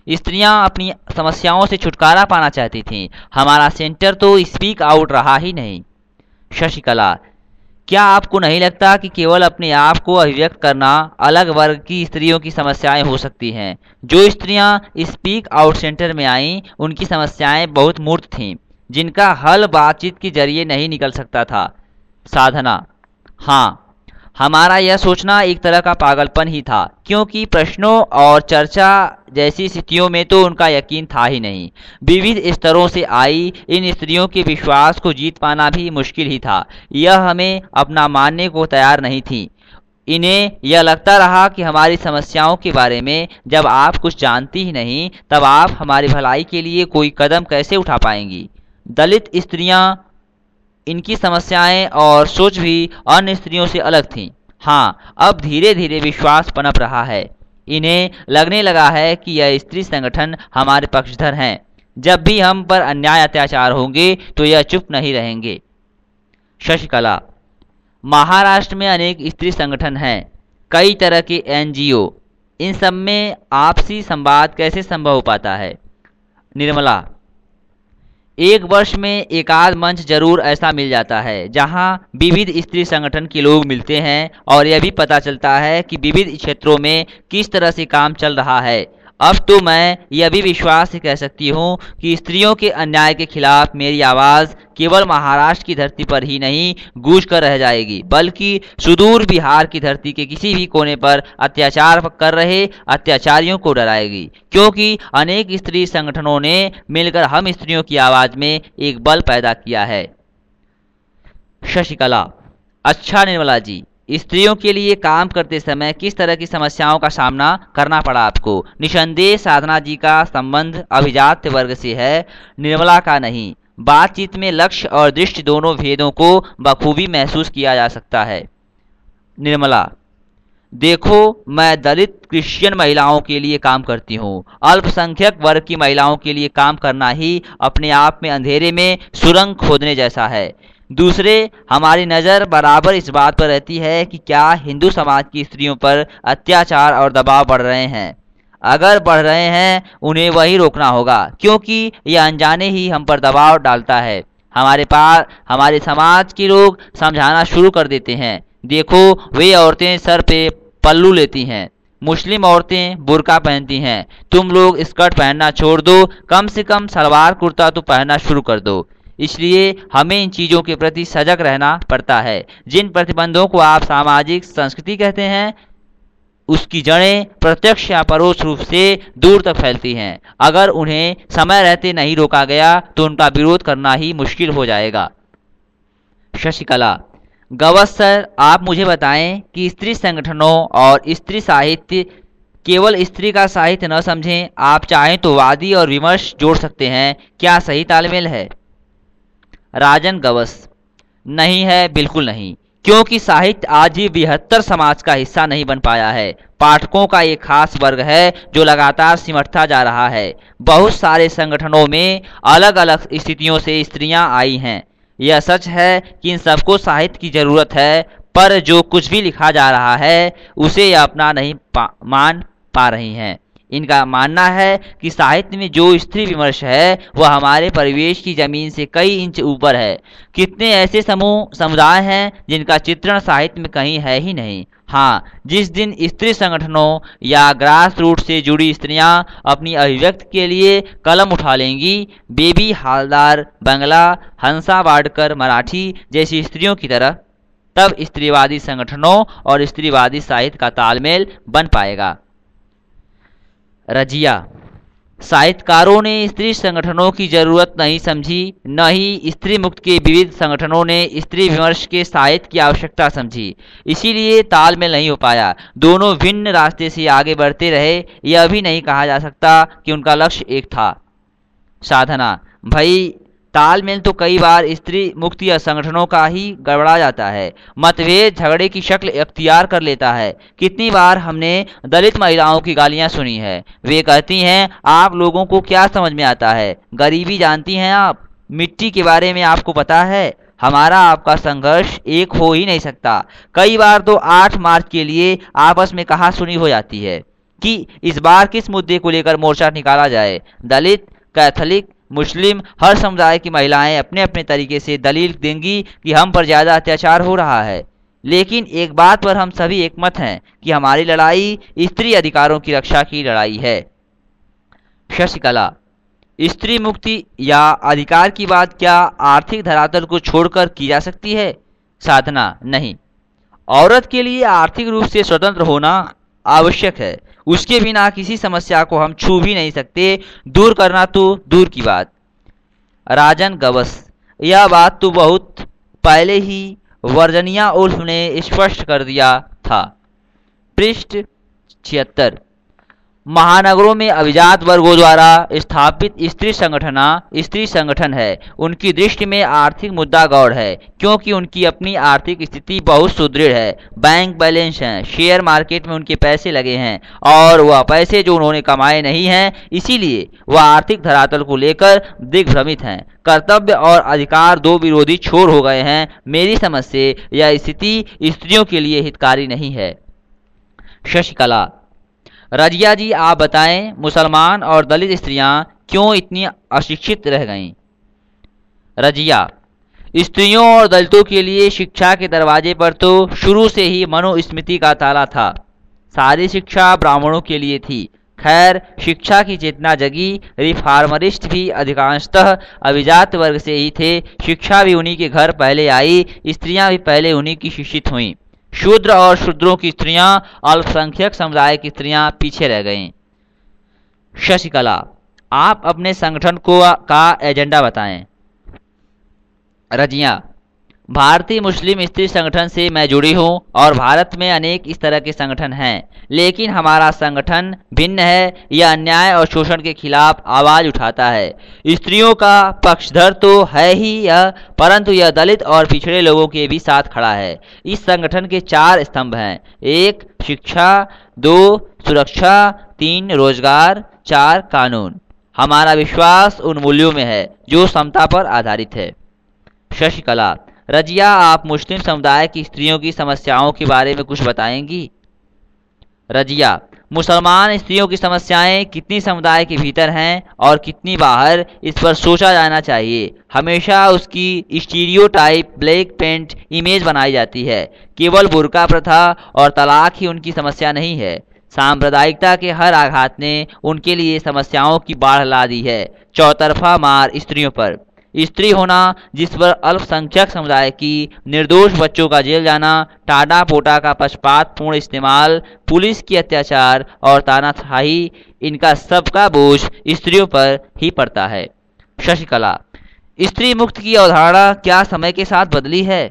स्त्रियां अपनी समस्याओं से छुटकारा पाना चाहती थीं। हमारा सेंटर तो स्पीक आउट रहा ही नहीं। शशिकला, क्या आपको नहीं लगता कि केवल अपने आप को अभिव्यक्त करना अलग वर्ग की स्त्रियों की समस्याएं हो सकती हैं? जो स्त्रियां स्पीक आउट सेंटर में आईं, उनकी समस्याएं बहुत मूर्त थीं, जिनका हल बातचीत के जरिए नहीं निकल सकता था। साधना, हाँ, हमारा यह सोचना एक तरह का पागलपन ही था, क्योंकि प्रश्नों और चर्चा जैसी स्थितियों में तो उनका यकीन था ही नहीं। विविध स्तरों से आई इन स्त्रियों के विश्वास को जीत पाना भी मुश्किल ही था। यह हमें अपना मानने को तैयार नहीं थी। इन्हें यह लगता रहा कि हमारी समस्याओं के बारे में जब आप कुछ जानती ही नहीं, तब आप हमारी भलाई के लिए कोई कदम कैसे उठा पाएंगी। दलित स्त्रियां, इनकी समस्याएं और सोच भी अन्य स्त्रियों से अलग थीं। हाँ, अब धीरे धीरे विश्वास पनप रहा है। इन्हें लगने लगा है कि यह स्त्री संगठन हमारे पक्षधर हैं। जब भी हम पर अन्याय अत्याचार होंगे तो यह चुप नहीं रहेंगे। शशिकला, महाराष्ट्र में अनेक स्त्री संगठन हैं, कई तरह के NGO। इन सब में आपसी संवाद कैसे संभव हो पाता है? निर्मला, एक वर्ष में एकाध मंच जरूर ऐसा मिल जाता है जहां विविध स्त्री संगठन के लोग मिलते हैं और यह भी पता चलता है कि विविध क्षेत्रों में किस तरह से काम चल रहा है। अब तो मैं यह भी विश्वास से कह सकती हूँ कि स्त्रियों के अन्याय के खिलाफ मेरी आवाज़ केवल महाराष्ट्र की धरती पर ही नहीं गूंज कर रह जाएगी, बल्कि सुदूर बिहार की धरती के किसी भी कोने पर अत्याचार कर रहे अत्याचारियों को डराएगी, क्योंकि अनेक स्त्री संगठनों ने मिलकर हम स्त्रियों की आवाज़ में एक बल पैदा किया है। शशिकला, अच्छा निर्मला जी, स्त्रियों के लिए काम करते समय किस तरह की समस्याओं का सामना करना पड़ा आपको? निसंदेह साधना जी का संबंध अभिजात्य वर्ग से है, निर्मला का नहीं। बातचीत में लक्ष्य और दृष्टि दोनों भेदों को बखूबी महसूस किया जा सकता है। निर्मला, देखो, मैं दलित क्रिश्चियन महिलाओं के लिए काम करती हूँ। अल्पसंख्यक वर्ग की महिलाओं के लिए काम करना ही अपने आप में अंधेरे में सुरंग खोदने जैसा है। दूसरे, हमारी नज़र बराबर इस बात पर रहती है कि क्या हिंदू समाज की स्त्रियों पर अत्याचार और दबाव बढ़ रहे हैं। अगर बढ़ रहे हैं, उन्हें वही रोकना होगा, क्योंकि यह अनजाने ही हम पर दबाव डालता है। हमारे समाज के लोग समझाना शुरू कर देते हैं, देखो, वे औरतें सर पे पल्लू लेती हैं, मुस्लिम औरतें बुर्का पहनती हैं, तुम लोग स्कर्ट पहनना छोड़ दो, कम से कम सलवार कुर्ता तो पहनना शुरू कर दो। इसलिए हमें इन चीज़ों के प्रति सजग रहना पड़ता है। जिन प्रतिबंधों को आप सामाजिक संस्कृति कहते हैं, उसकी जड़ें प्रत्यक्ष या परोक्ष रूप से दूर तक फैलती हैं। अगर उन्हें समय रहते नहीं रोका गया तो उनका विरोध करना ही मुश्किल हो जाएगा। शशिकला, गवस सर, आप मुझे बताएं कि स्त्री संगठनों और स्त्री साहित्य केवल स्त्री का साहित्य न समझें, आप चाहें तो वादी और विमर्श जोड़ सकते हैं, क्या सही तालमेल है? राजन गवस, नहीं है, बिल्कुल नहीं, क्योंकि साहित्य आज भी बृहत्तर समाज का हिस्सा नहीं बन पाया है। पाठकों का एक खास वर्ग है जो लगातार सिमटता जा रहा है। बहुत सारे संगठनों में अलग अलग स्थितियों से स्त्रियां आई हैं। यह सच है कि इन सबको साहित्य की जरूरत है, पर जो कुछ भी लिखा जा रहा है उसे यह अपना नहीं मान पा रही हैं। इनका मानना है कि साहित्य में जो स्त्री विमर्श है वह हमारे परिवेश की जमीन से कई इंच ऊपर है। कितने ऐसे समुदाय हैं जिनका चित्रण साहित्य में कहीं है ही नहीं। हाँ, जिस दिन स्त्री संगठनों या ग्रास रूट से जुड़ी स्त्रियां अपनी अभिव्यक्ति के लिए कलम उठा लेंगी, बेबी हालदार बंगला, हंसा वाडकर मराठी जैसी स्त्रियों की तरह, तब स्त्रीवादी संगठनों और स्त्रीवादी साहित्य का तालमेल बन पाएगा। रजिया, साहित्यकारों ने स्त्री संगठनों की जरूरत नहीं समझी, न ही स्त्री मुक्त के विविध संगठनों ने स्त्री विमर्श के साहित्य की आवश्यकता समझी। इसीलिए तालमेल नहीं हो पाया। दोनों भिन्न रास्ते से आगे बढ़ते रहे। यह भी नहीं कहा जा सकता कि उनका लक्ष्य एक था। साधना, भाई, तालमेल तो कई बार स्त्री मुक्ति या संगठनों का ही गड़बड़ा जाता है। मतभेद झगड़े की शक्ल अख्तियार कर लेता है। कितनी बार हमने दलित महिलाओं की गालियां सुनी है। वे कहती हैं, आप लोगों को क्या समझ में आता है, गरीबी जानती हैं आप, मिट्टी के बारे में आपको पता है। हमारा आपका संघर्ष एक हो ही नहीं सकता। कई बार तो 8 मार्च के लिए आपस में कहासुनी हो जाती है। कि इस बार किस मुद्दे को लेकर मोर्चा निकाला जाए। दलित, कैथोलिक, मुस्लिम, हर समुदाय की महिलाएं अपने अपने तरीके से दलील देंगी कि हम पर ज़्यादा अत्याचार हो रहा है, लेकिन एक बात पर हम सभी एकमत हैं कि हमारी लड़ाई स्त्री अधिकारों की रक्षा की लड़ाई है। शशिकला, स्त्री मुक्ति या अधिकार की बात क्या आर्थिक धरातल को छोड़कर की जा सकती है? साधना, नहीं। औरत के लिए आर्थिक रूप से स्वतंत्र होना आवश्यक है। उसके बिना किसी समस्या को हम छू भी नहीं सकते, दूर करना तो दूर की बात। राजन गवस, यह बात तो बहुत पहले ही वर्जनिया उल्फ ने स्पष्ट कर दिया था। पृष्ठ 76। महानगरों में अभिजात वर्गों द्वारा स्थापित स्त्री संगठन है। उनकी दृष्टि में आर्थिक मुद्दा गौड़ है, क्योंकि उनकी अपनी आर्थिक स्थिति बहुत सुदृढ़ है। बैंक बैलेंस है, शेयर मार्केट में उनके पैसे लगे हैं और वह पैसे जो उन्होंने कमाए नहीं हैं, इसीलिए वह आर्थिक धरातल को लेकर दिग्भ्रमित हैं। कर्तव्य और अधिकार दो विरोधी छोर हो गए हैं। मेरी समझ से यह स्थिति स्त्रियों के लिए हितकारी नहीं है। शशिकला, रजिया जी, आप बताएं, मुसलमान और दलित स्त्रियां क्यों इतनी अशिक्षित रह गईं? रजिया, स्त्रियों और दलितों के लिए शिक्षा के दरवाजे पर तो शुरू से ही मनुस्मृति का ताला था। सारी शिक्षा ब्राह्मणों के लिए थी। खैर, शिक्षा की चेतना जगी। रिफॉर्मरिस्ट भी अधिकांशतः अभिजात वर्ग से ही थे। शिक्षा भी उन्हीं के घर पहले आई, स्त्रियां भी पहले उन्हीं की शिक्षित हुईं। शूद्र और शूद्रों की स्त्रियां, अल्पसंख्यक समुदाय की स्त्रियां पीछे रह गईं। शशिकला, आप अपने संगठन का एजेंडा बताएं। रजिया, भारतीय मुस्लिम स्त्री संगठन से मैं जुड़ी हूं और भारत में अनेक इस तरह के संगठन हैं, लेकिन हमारा संगठन भिन्न है। यह अन्याय और शोषण के खिलाफ आवाज उठाता है। स्त्रियों का पक्षधर तो है ही यह, परंतु यह दलित और पिछड़े लोगों के भी साथ खड़ा है। इस संगठन के 4 स्तंभ हैं: 1 शिक्षा, 2 सुरक्षा, 3 रोजगार, 4 कानून। हमारा विश्वास उन मूल्यों में है जो समता पर आधारित है। शशिकला, रजिया, आप मुस्लिम समुदाय की स्त्रियों की समस्याओं के बारे में कुछ बताएंगी? रजिया, मुसलमान स्त्रियों की समस्याएं कितनी समुदाय के भीतर हैं और कितनी बाहर, इस पर सोचा जाना चाहिए। हमेशा उसकी स्टीरियोटाइप ब्लैक पेंट इमेज बनाई जाती है। केवल बुर्का प्रथा और तलाक ही उनकी समस्या नहीं है। सांप्रदायिकता के हर आघात ने उनके लिए समस्याओं की बाढ़ ला दी है। चौतरफा मार स्त्रियों पर, स्त्री होना जिस पर अल्पसंख्यक समुदाय की निर्दोष बच्चों का जेल जाना, टाटा पोटा का पक्षपातपूर्ण इस्तेमाल, पुलिस की अत्याचार और तानाशाही, इनका सबका बोझ स्त्रियों पर ही पड़ता है। शशिकला, स्त्री मुक्त की अवधारणा क्या समय के साथ बदली है?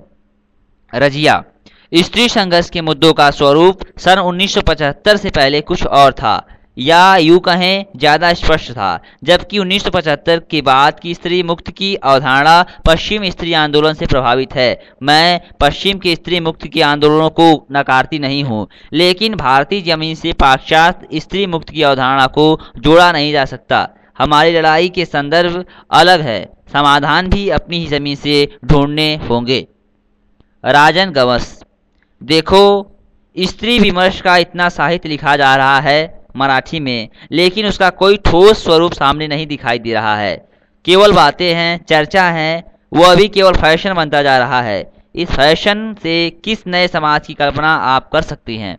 रजिया, स्त्री संघर्ष के मुद्दों का स्वरूप सन 1975 से पहले कुछ और था, या यूं कहें ज़्यादा स्पष्ट था, जबकि 1975 के बाद की स्त्री मुक्त की अवधारणा पश्चिम स्त्री आंदोलन से प्रभावित है। मैं पश्चिम के स्त्री मुक्त के आंदोलनों को नकारती नहीं हूँ, लेकिन भारतीय जमीन से पाश्चात्य स्त्री मुक्त की अवधारणा को जोड़ा नहीं जा सकता। हमारी लड़ाई के संदर्भ अलग है, समाधान भी अपनी ही जमीन से ढूंढने होंगे। राजन गवस, देखो, स्त्री विमर्श का इतना साहित्य लिखा जा रहा है मराठी में, लेकिन उसका कोई ठोस स्वरूप सामने नहीं दिखाई दे रहा है। केवल बातें हैं, चर्चा है, वह भी केवल फैशन बनता जा रहा है। इस फैशन से किस नए समाज की कल्पना आप कर सकती हैं?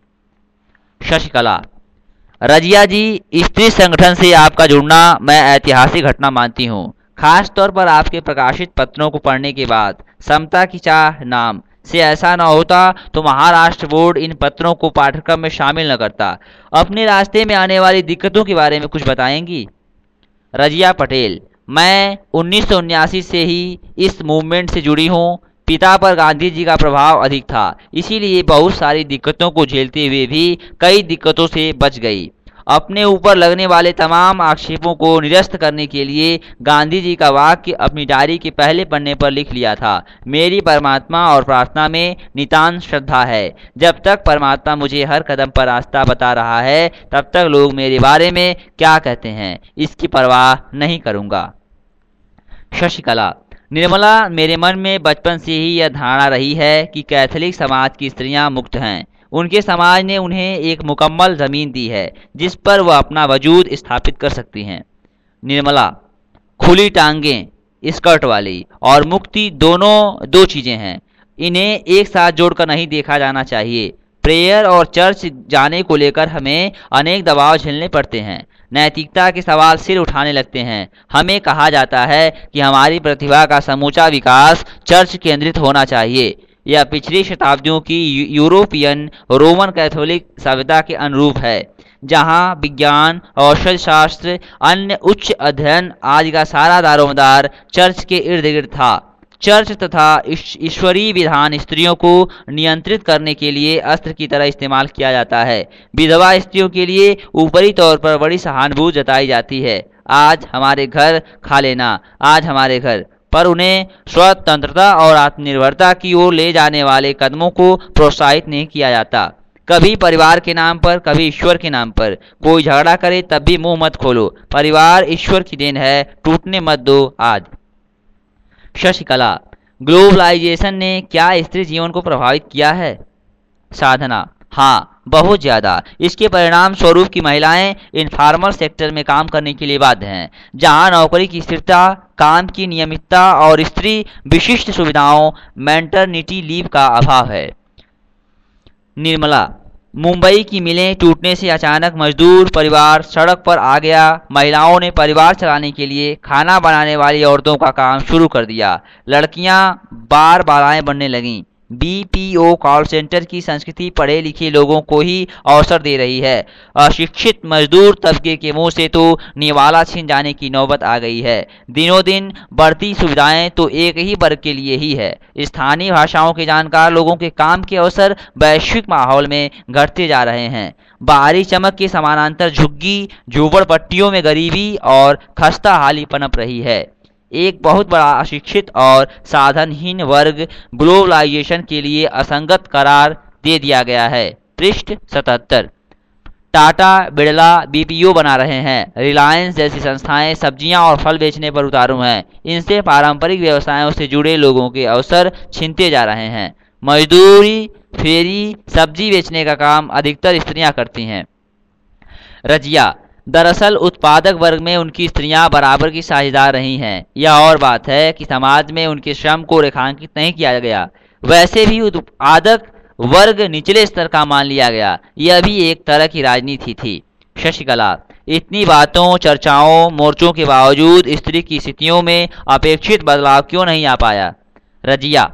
शशिकला, रजिया जी, स्त्री संगठन से आपका जुड़ना मैं ऐतिहासिक घटना मानती हूँ, खास तौर पर आपके प्रकाशित पत्रों को पढ़ने के बाद। समता की चाह नाम से ऐसा न होता तो महाराष्ट्र बोर्ड इन पत्रों को पाठ्यक्रम में शामिल न करता। अपने रास्ते में आने वाली दिक्कतों के बारे में कुछ बताएंगी? रजिया पटेल, मैं 1979 से ही इस मूवमेंट से जुड़ी हूँ। पिता पर गांधी जी का प्रभाव अधिक था, इसीलिए बहुत सारी दिक्कतों को झेलते हुए भी कई दिक्कतों से बच गई। अपने ऊपर लगने वाले तमाम आक्षेपों को निरस्त करने के लिए गांधी जी का वाक्य अपनी डायरी के पहले पन्ने पर लिख लिया था: मेरी परमात्मा और प्रार्थना में नितांत श्रद्धा है। जब तक परमात्मा मुझे हर कदम पर रास्ता बता रहा है, तब तक लोग मेरे बारे में क्या कहते हैं, इसकी परवाह नहीं करूँगा। शशिकला, निर्मला, मेरे मन में बचपन से ही यह धारणा रही है कि कैथोलिक समाज की स्त्रियां मुक्त हैं। उनके समाज ने उन्हें एक मुकम्मल ज़मीन दी है जिस पर वह अपना वजूद स्थापित कर सकती हैं। निर्मला, खुली टांगें, स्कर्ट वाली और मुक्ति दोनों दो चीज़ें हैं। इन्हें एक साथ जोड़कर नहीं देखा जाना चाहिए। प्रेयर और चर्च जाने को लेकर हमें अनेक दबाव झेलने पड़ते हैं। नैतिकता के सवाल सिर उठाने लगते हैं। हमें कहा जाता है कि हमारी प्रतिभा का समूचा विकास चर्च केंद्रित होना चाहिए। यह पिछली शताब्दियों की यूरोपियन रोमन कैथोलिक सभ्यता के अनुरूप है, जहाँ विज्ञान, औषध शास्त्र, अन्य उच्च अध्ययन आदि का सारा दारोमदार चर्च के इर्द गिर्द था। चर्च तथा ईश्वरीय विधान स्त्रियों को नियंत्रित करने के लिए अस्त्र की तरह इस्तेमाल किया जाता है। विधवा स्त्रियों के लिए ऊपरी तौर पर बड़ी सहानुभूति जताई जाती है। आज हमारे घर खा लेना, आज हमारे घर, पर उन्हें स्वतंत्रता और आत्मनिर्भरता की ओर ले जाने वाले कदमों को प्रोत्साहित नहीं किया जाता। कभी परिवार के नाम पर, कभी ईश्वर के नाम पर। कोई झगड़ा करे तब भी मुंह मत खोलो। परिवार ईश्वर की देन है, टूटने मत दो आज। शशिकला, ग्लोबलाइजेशन ने क्या स्त्री जीवन को प्रभावित किया है? साधना, हाँ, बहुत ज़्यादा। इसके परिणाम स्वरूप की महिलाएं इनफॉर्मल सेक्टर में काम करने के लिए बाध्य हैं, जहां नौकरी की स्थिरता, काम की नियमितता और स्त्री विशिष्ट सुविधाओं, मैटरनिटी लीव का अभाव है। निर्मला, मुंबई की मिलें टूटने से अचानक मजदूर परिवार सड़क पर आ गया। महिलाओं ने परिवार चलाने के लिए खाना बनाने वाली औरतों का काम शुरू कर दिया। लड़कियां बार बालाएं बनने लगीं। बीपीओ कॉल सेंटर की संस्कृति पढ़े लिखे लोगों को ही अवसर दे रही है। अशिक्षित मजदूर तबके के मुंह से तो निवाला छिन जाने की नौबत आ गई है। दिनों दिन बढ़ती सुविधाएं तो एक ही वर्ग के लिए ही है। स्थानीय भाषाओं के जानकार लोगों के काम के अवसर वैश्विक माहौल में घटते जा रहे हैं। बाहरी चमक के समानांतर झुग्गी झोपड़पट्टियों में गरीबी और खस्ताहाली पनप रही है। एक बहुत बड़ा अशिक्षित और साधनहीन वर्ग ग्लोबलाइजेशन के लिए असंगत करार दे दिया गया है। पृष्ठ 77। टाटा, बिड़ला बीपीओ बना रहे हैं। रिलायंस जैसी संस्थाएं सब्जियां और फल बेचने पर उतारू हैं। इनसे पारंपरिक व्यवसायों से जुड़े लोगों के अवसर छिनते जा रहे हैं। मजदूरी, फेरी, सब्जी बेचने का काम अधिकतर स्त्रियां करती हैं। रजिया, दरअसल उत्पादक वर्ग में उनकी स्त्रियां बराबर की साझेदार रही हैं। यह और बात है कि समाज में उनके श्रम को रेखांकित नहीं किया गया। वैसे भी उत्पादक वर्ग निचले स्तर का मान लिया गया। यह भी एक तरह की राजनीति थी। शशिकला, इतनी बातों, चर्चाओं, मोर्चों के बावजूद स्त्री की स्थितियों में अपेक्षित बदलाव क्यों नहीं आ पाया? रजिया,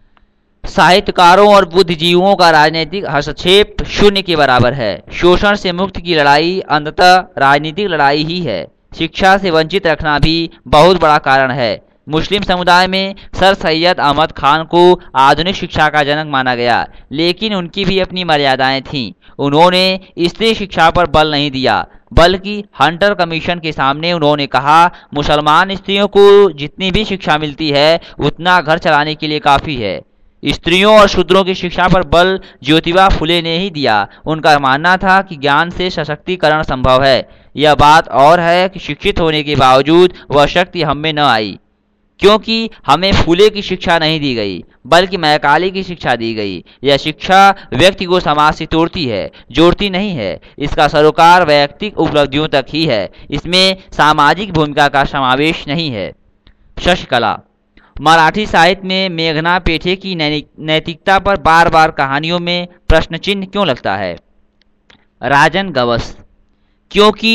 साहित्यकारों और बुद्धिजीवियों का राजनीतिक हस्तक्षेप शून्य के बराबर है। शोषण से मुक्त की लड़ाई अंततः राजनीतिक लड़ाई ही है। शिक्षा से वंचित रखना भी बहुत बड़ा कारण है। मुस्लिम समुदाय में सर सैयद अहमद खान को आधुनिक शिक्षा का जनक माना गया, लेकिन उनकी भी अपनी मर्यादाएं थीं। उन्होंने स्त्री शिक्षा पर बल नहीं दिया, बल्कि हंटर कमीशन के सामने उन्होंने कहा, मुसलमान स्त्रियों को जितनी भी शिक्षा मिलती है उतना घर चलाने के लिए काफ़ी है। स्त्रियों और शूद्रों की शिक्षा पर बल ज्योतिबा फुले ने ही दिया। उनका मानना था कि ज्ञान से सशक्तिकरण संभव है। यह बात और है कि शिक्षित होने के बावजूद वह शक्ति हम में न आई, क्योंकि हमें फुले की शिक्षा नहीं दी गई, बल्कि मैकाले की शिक्षा दी गई। यह शिक्षा व्यक्ति को समाज से तोड़ती है, जोड़ती नहीं है। इसका सरोकार वैयक्तिक उपलब्धियों तक ही है। इसमें सामाजिक भूमिका का समावेश नहीं है। शशिकला, मराठी साहित्य में मेघना पेठे की नैतिकता पर बार बार कहानियों में प्रश्नचिन्ह क्यों लगता है? राजन गवस, क्योंकि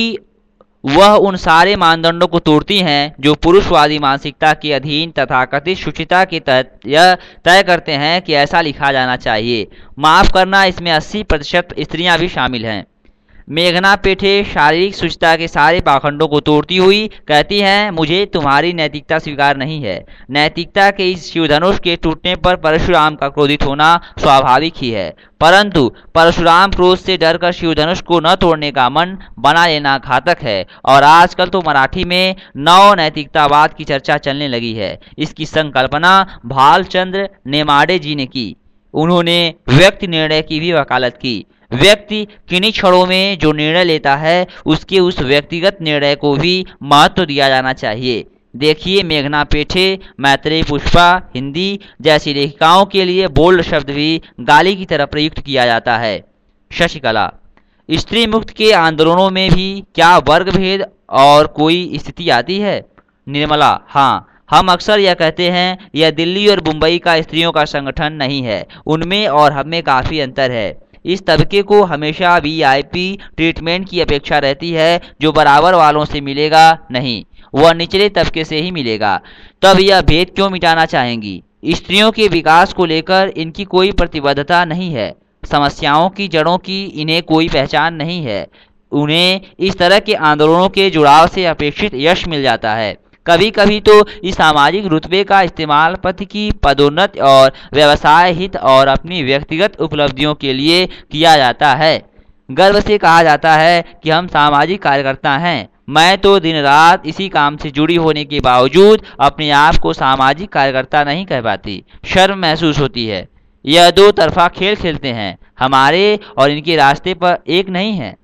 वह उन सारे मानदंडों को तोड़ती हैं जो पुरुषवादी मानसिकता के अधीन तथाकथित शुचिता के तहत यह तय करते हैं कि ऐसा लिखा जाना चाहिए। माफ़ करना, इसमें 80% स्त्रियां भी शामिल हैं। मेघना पेठे शारीरिक शुचिता के सारे पाखंडों को तोड़ती हुई कहती हैं, मुझे तुम्हारी नैतिकता स्वीकार नहीं है। नैतिकता के इस शिवधनुष के टूटने पर परशुराम का क्रोधित होना स्वाभाविक ही है, परंतु परशुराम क्रोध से डरकर शिवधनुष को न तोड़ने का मन बना लेना घातक है। और आजकल तो मराठी में नव नैतिकतावाद की चर्चा चलने लगी है। इसकी संकल्पना भालचंद्र नेमाड़े जी ने की। उन्होंने व्यक्ति निर्णय की भी वकालत की। व्यक्ति किन्हीं क्षणों में जो निर्णय लेता है उसके उस व्यक्तिगत निर्णय को भी महत्व दिया जाना चाहिए। देखिए, मेघना पेठे, मैत्रेयी पुष्पा हिंदी जैसी लेखिकाओं के लिए बोल्ड शब्द भी गाली की तरह प्रयुक्त किया जाता है। शशिकला, स्त्री मुक्त के आंदोलनों में भी क्या वर्ग भेद और कोई स्थिति आती है? निर्मला, हाँ, हम अक्सर यह कहते हैं यह दिल्ली और मुंबई का स्त्रियों का संगठन नहीं है, उनमें और हम में काफ़ी अंतर है। इस तबके को हमेशा वीआईपी ट्रीटमेंट की अपेक्षा रहती है, जो बराबर वालों से मिलेगा नहीं, वह निचले तबके से ही मिलेगा। तब यह भेद क्यों मिटाना चाहेंगी? स्त्रियों के विकास को लेकर इनकी कोई प्रतिबद्धता नहीं है, समस्याओं की जड़ों की इन्हें कोई पहचान नहीं है। उन्हें इस तरह के आंदोलनों के जुड़ाव से अपेक्षित यश मिल जाता है। कभी कभी तो इस सामाजिक रुतबे का इस्तेमाल पति की पदोन्नति और व्यवसाय हित और अपनी व्यक्तिगत उपलब्धियों के लिए किया जाता है। गर्व से कहा जाता है कि हम सामाजिक कार्यकर्ता हैं। मैं तो दिन रात इसी काम से जुड़ी होने के बावजूद अपने आप को सामाजिक कार्यकर्ता नहीं कह पाती, शर्म महसूस होती है। यह दो तरफा खेल खेलते हैं, हमारे और इनके रास्ते पर एक नहीं है।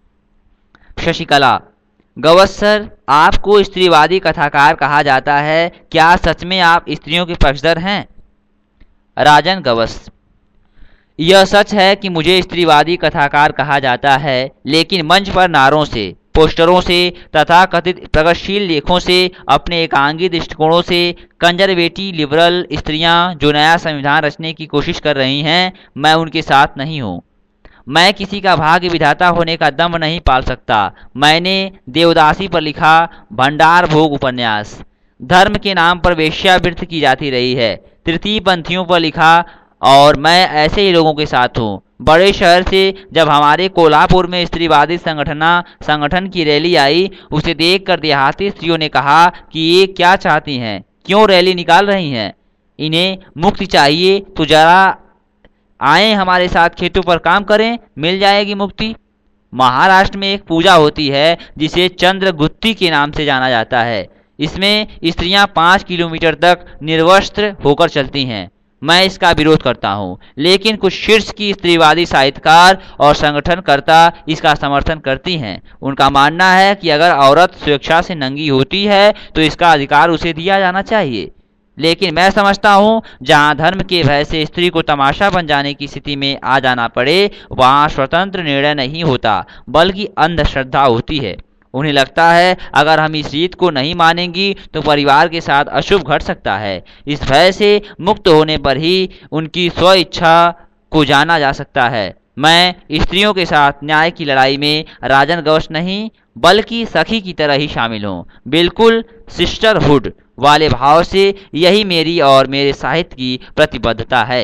शशिकला, गवस्सर, आपको स्त्रीवादी कथाकार कहा जाता है, क्या सच में आप स्त्रियों के पक्षधर हैं? राजन गवस, यह सच है कि मुझे स्त्रीवादी कथाकार कहा जाता है, लेकिन मंच पर नारों से, पोस्टरों से तथा कथित प्रगतिशील लेखों से, अपने एकांगी दृष्टिकोणों से कंजर्वेटिव लिबरल स्त्रियां जो नया संविधान रचने की कोशिश कर रही हैं, मैं उनके साथ नहीं हूँ। मैं किसी का भाग्य विधाता होने का दम नहीं पाल सकता। मैंने देवदासी पर लिखा भंडार भोग उपन्यास। धर्म के नाम पर वेश्यावृत्ति की जाती रही है। तृतीय पंथियों पर लिखा और मैं ऐसे ही लोगों के साथ हूँ। बड़े शहर से जब हमारे कोल्हापुर में स्त्रीवादी संगठन की रैली आई, उसे देखकर देहाती स्त्रियों ने कहा कि ये क्या चाहती हैं, क्यों रैली निकाल रही हैं, इन्हें मुक्ति चाहिए तो जरा आए हमारे साथ खेतों पर काम करें, मिल जाएगी मुक्ति। महाराष्ट्र में एक पूजा होती है जिसे चंद्रगुत्ती के नाम से जाना जाता है। इसमें स्त्रियां 5 किलोमीटर तक निर्वस्त्र होकर चलती हैं। मैं इसका विरोध करता हूं, लेकिन कुछ शीर्ष की स्त्रीवादी साहित्यकार और संगठनकर्ता इसका समर्थन करती हैं। उनका मानना है कि अगर औरत स्वेच्छा से नंगी होती है तो इसका अधिकार उसे दिया जाना चाहिए। लेकिन मैं समझता हूँ जहाँ धर्म के भय से स्त्री को तमाशा बन जाने की स्थिति में आ जाना पड़े, वहाँ स्वतंत्र निर्णय नहीं होता, बल्कि अंधश्रद्धा होती है। उन्हें लगता है अगर हम इस रीत को नहीं मानेंगी तो परिवार के साथ अशुभ घट सकता है। इस भय से मुक्त होने पर ही उनकी स्व इच्छा को जाना जा सकता है। मैं स्त्रियों के साथ न्याय की लड़ाई में राजन गवस नहीं, बल्कि सखी की तरह ही शामिल हूँ, बिल्कुल सिस्टरहुड वाले भाव से। यही मेरी और मेरे साहित्य की प्रतिबद्धता है।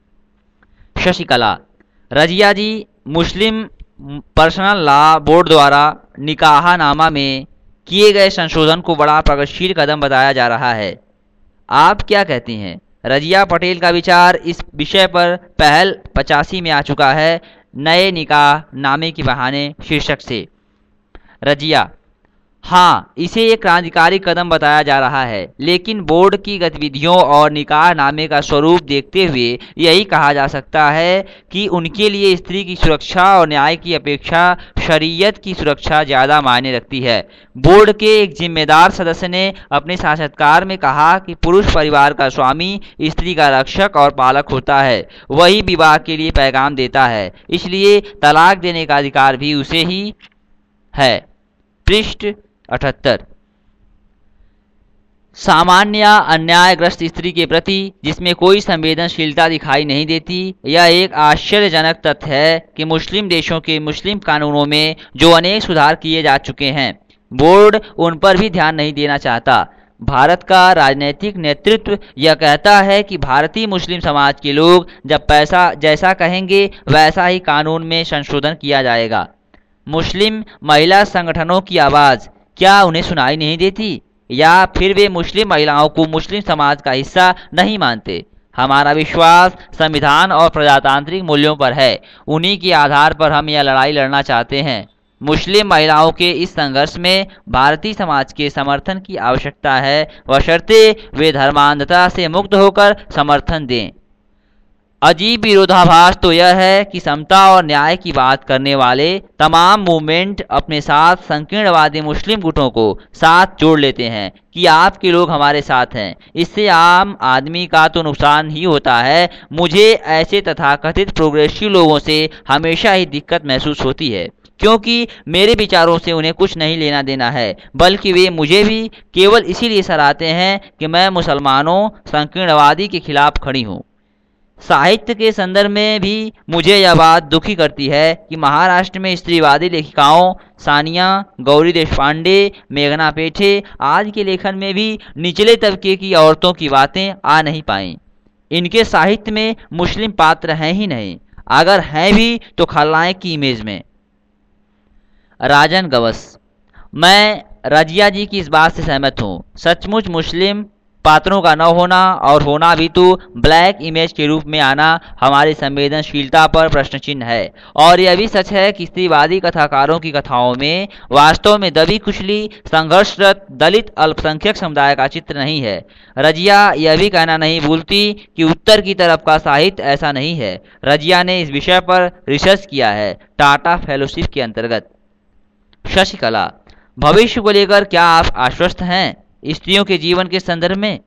Shashikala, Razia ji, Muslim personal law board द्वारा निकाहनामा में किए गए संशोधन को बड़ा प्रगतिशील कदम बताया जा रहा है, आप क्या कहती हैं? रजिया पटेल का विचार इस विषय पर पहल 85 में आ चुका है, नए निकाह नामे के बहाने शीर्षक से। रजिया, हाँ, इसे एक क्रांतिकारी कदम बताया जा रहा है, लेकिन बोर्ड की गतिविधियों और निकाह नामे का स्वरूप देखते हुए यही कहा जा सकता है कि उनके लिए स्त्री की सुरक्षा और न्याय की अपेक्षा शरीयत की सुरक्षा ज़्यादा मायने रखती है। बोर्ड के एक जिम्मेदार सदस्य ने अपने साक्षात्कार में कहा कि पुरुष परिवार का स्वामी स्त्री का रक्षक और पालक होता है, वही विवाह के लिए पैगाम देता है, इसलिए तलाक देने का अधिकार भी उसे ही है। पृष्ठ 78। सामान्य या अन्यायग्रस्त स्त्री के प्रति जिसमें कोई संवेदनशीलता दिखाई नहीं देती, यह एक आश्चर्यजनक तथ्य है कि मुस्लिम देशों के मुस्लिम कानूनों में जो अनेक सुधार किए जा चुके हैं, बोर्ड उन पर भी ध्यान नहीं देना चाहता। भारत का राजनीतिक नेतृत्व यह कहता है कि भारतीय मुस्लिम समाज के लोग जब पैसा जैसा कहेंगे वैसा ही कानून में संशोधन किया जाएगा। मुस्लिम महिला संगठनों की आवाज़ क्या उन्हें सुनाई नहीं देती, या फिर वे मुस्लिम महिलाओं को मुस्लिम समाज का हिस्सा नहीं मानते? हमारा विश्वास संविधान और प्रजातांत्रिक मूल्यों पर है, उन्हीं के आधार पर हम यह लड़ाई लड़ना चाहते हैं। मुस्लिम महिलाओं के इस संघर्ष में भारतीय समाज के समर्थन की आवश्यकता है, बशर्ते वे धर्मांधता से मुक्त होकर समर्थन दें। अजीब विरोधाभास तो यह है कि समता और न्याय की बात करने वाले तमाम मूवमेंट अपने साथ संकीर्णवादी मुस्लिम गुटों को साथ जोड़ लेते हैं कि आपके लोग हमारे साथ हैं। इससे आम आदमी का तो नुकसान ही होता है। मुझे ऐसे तथाकथित प्रोग्रेसिव लोगों से हमेशा ही दिक्कत महसूस होती है, क्योंकि मेरे विचारों से उन्हें कुछ नहीं लेना देना है, बल्कि वे मुझे भी केवल इसीलिए सराहते हैं कि मैं मुसलमानों संकीर्णवादी के खिलाफ खड़ी हूँ। साहित्य के संदर्भ में भी मुझे यह बात दुखी करती है कि महाराष्ट्र में स्त्रीवादी लेखिकाओं सानिया, गौरी देशपांडे, मेघना पेठे आज के लेखन में भी निचले तबके की औरतों की बातें आ नहीं पाईं। इनके साहित्य में मुस्लिम पात्र हैं ही नहीं, अगर हैं भी तो खलनायक की इमेज में। राजन गवस। मैं रजिया जी की इस बात से सहमत हूँ। सचमुच मुस्लिम पात्रों का न होना और होना भी तो ब्लैक इमेज के रूप में आना हमारी संवेदनशीलता पर प्रश्न चिन्ह है। और यह भी सच है कि स्त्रीवादी कथाकारों की कथाओं में वास्तव में दबी कुचली संघर्षरत दलित अल्पसंख्यक समुदाय का चित्र नहीं है। रजिया यह भी कहना नहीं भूलती कि उत्तर की तरफ का साहित्य ऐसा नहीं है। रजिया ने इस विषय पर रिसर्च किया है टाटा फेलोशिप के अंतर्गत। शशिकला। भविष्य को लेकर क्या आप आश्वस्त हैं स्त्रियों के जीवन के संदर्भ में?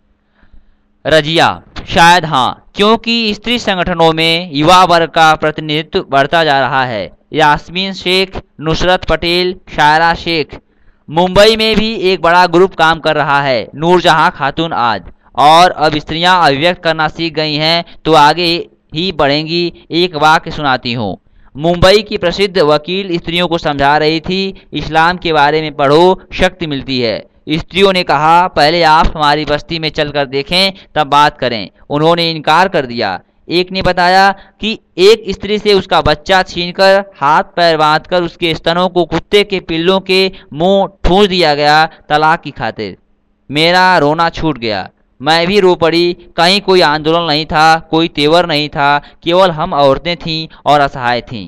रजिया। शायद हाँ, क्योंकि स्त्री संगठनों में युवा वर्ग का प्रतिनिधित्व बढ़ता जा रहा है। यास्मीन शेख, नुसरत पटेल, शायरा शेख। मुंबई में भी एक बड़ा ग्रुप काम कर रहा है, नूरजहां खातून आज। और अब स्त्रियां अभिव्यक्त करना सीख गई हैं तो आगे ही बढ़ेंगी। एक वाक्य सुनाती हूँ। मुंबई की प्रसिद्ध वकील स्त्रियों को समझा रही थी, इस्लाम के बारे में पढ़ो, शक्ति मिलती है। स्त्रियों ने कहा, पहले आप हमारी बस्ती में चलकर देखें तब बात करें। उन्होंने इनकार कर दिया। एक ने बताया कि एक स्त्री से उसका बच्चा छीनकर हाथ पैर बांधकर उसके स्तनों को कुत्ते के पिल्लों के मुंह ठूंस दिया गया तलाक की खातिर। मेरा रोना छूट गया, मैं भी रो पड़ी। कहीं कोई आंदोलन नहीं था, कोई तेवर नहीं था, केवल हम औरतें थीं और असहाय थीं।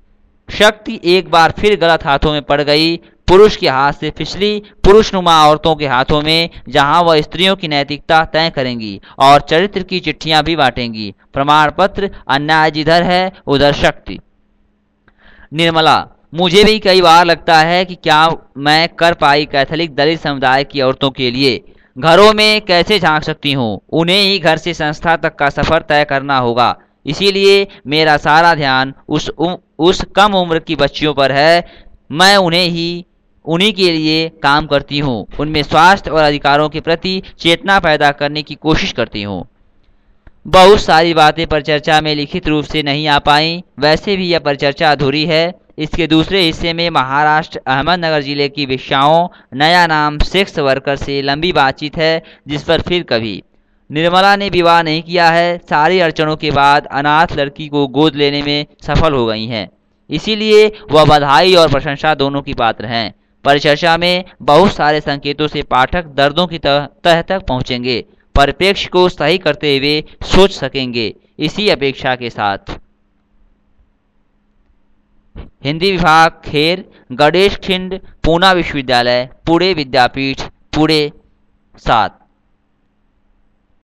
शक्ति एक बार फिर गलत हाथों में पड़ गई, पुरुष के हाथ से फिसली, पुरुषनुमा औरतों के हाथों में, जहां वह स्त्रियों की नैतिकता तय करेंगी और चरित्र की चिट्ठियां भी बांटेंगी। प्रमाण पत्र अन्याय जिधर है उधर शक्ति। निर्मला। मुझे भी कई बार लगता है कि क्या मैं कर पाई कैथोलिक दलित समुदाय की औरतों के लिए। घरों में कैसे झांक सकती हूँ, उन्हें ही घर से संस्था तक का सफर तय करना होगा। इसीलिए मेरा सारा ध्यान उस कम उम्र की बच्चियों पर है। मैं उन्हीं के लिए काम करती हूँ, उनमें स्वास्थ्य और अधिकारों के प्रति चेतना पैदा करने की कोशिश करती हूँ। बहुत सारी बातें परिचर्चा में लिखित रूप से नहीं आ पाई, वैसे भी यह परिचर्चा अधूरी है। इसके दूसरे हिस्से में महाराष्ट्र अहमदनगर जिले की वेश्याओं नया नाम सेक्स वर्कर से लंबी बातचीत है, जिस पर फिर कभी। निर्मला ने विवाह नहीं किया है, सारी अड़चनों के बाद अनाथ लड़की को गोद लेने में सफल हो गई हैं, इसीलिए वह बधाई और प्रशंसा दोनों की पात्र हैं। परिचर्चा में बहुत सारे संकेतों से पाठक दर्दों की तह तक पहुंचेंगे, परिप्रेक्ष्य को सही करते हुए सोच सकेंगे। इसी अपेक्षा के साथ हिंदी विभाग खेर, गणेश खिंड, पूना विश्वविद्यालय, पुणे विद्यापीठ, पुणे 7।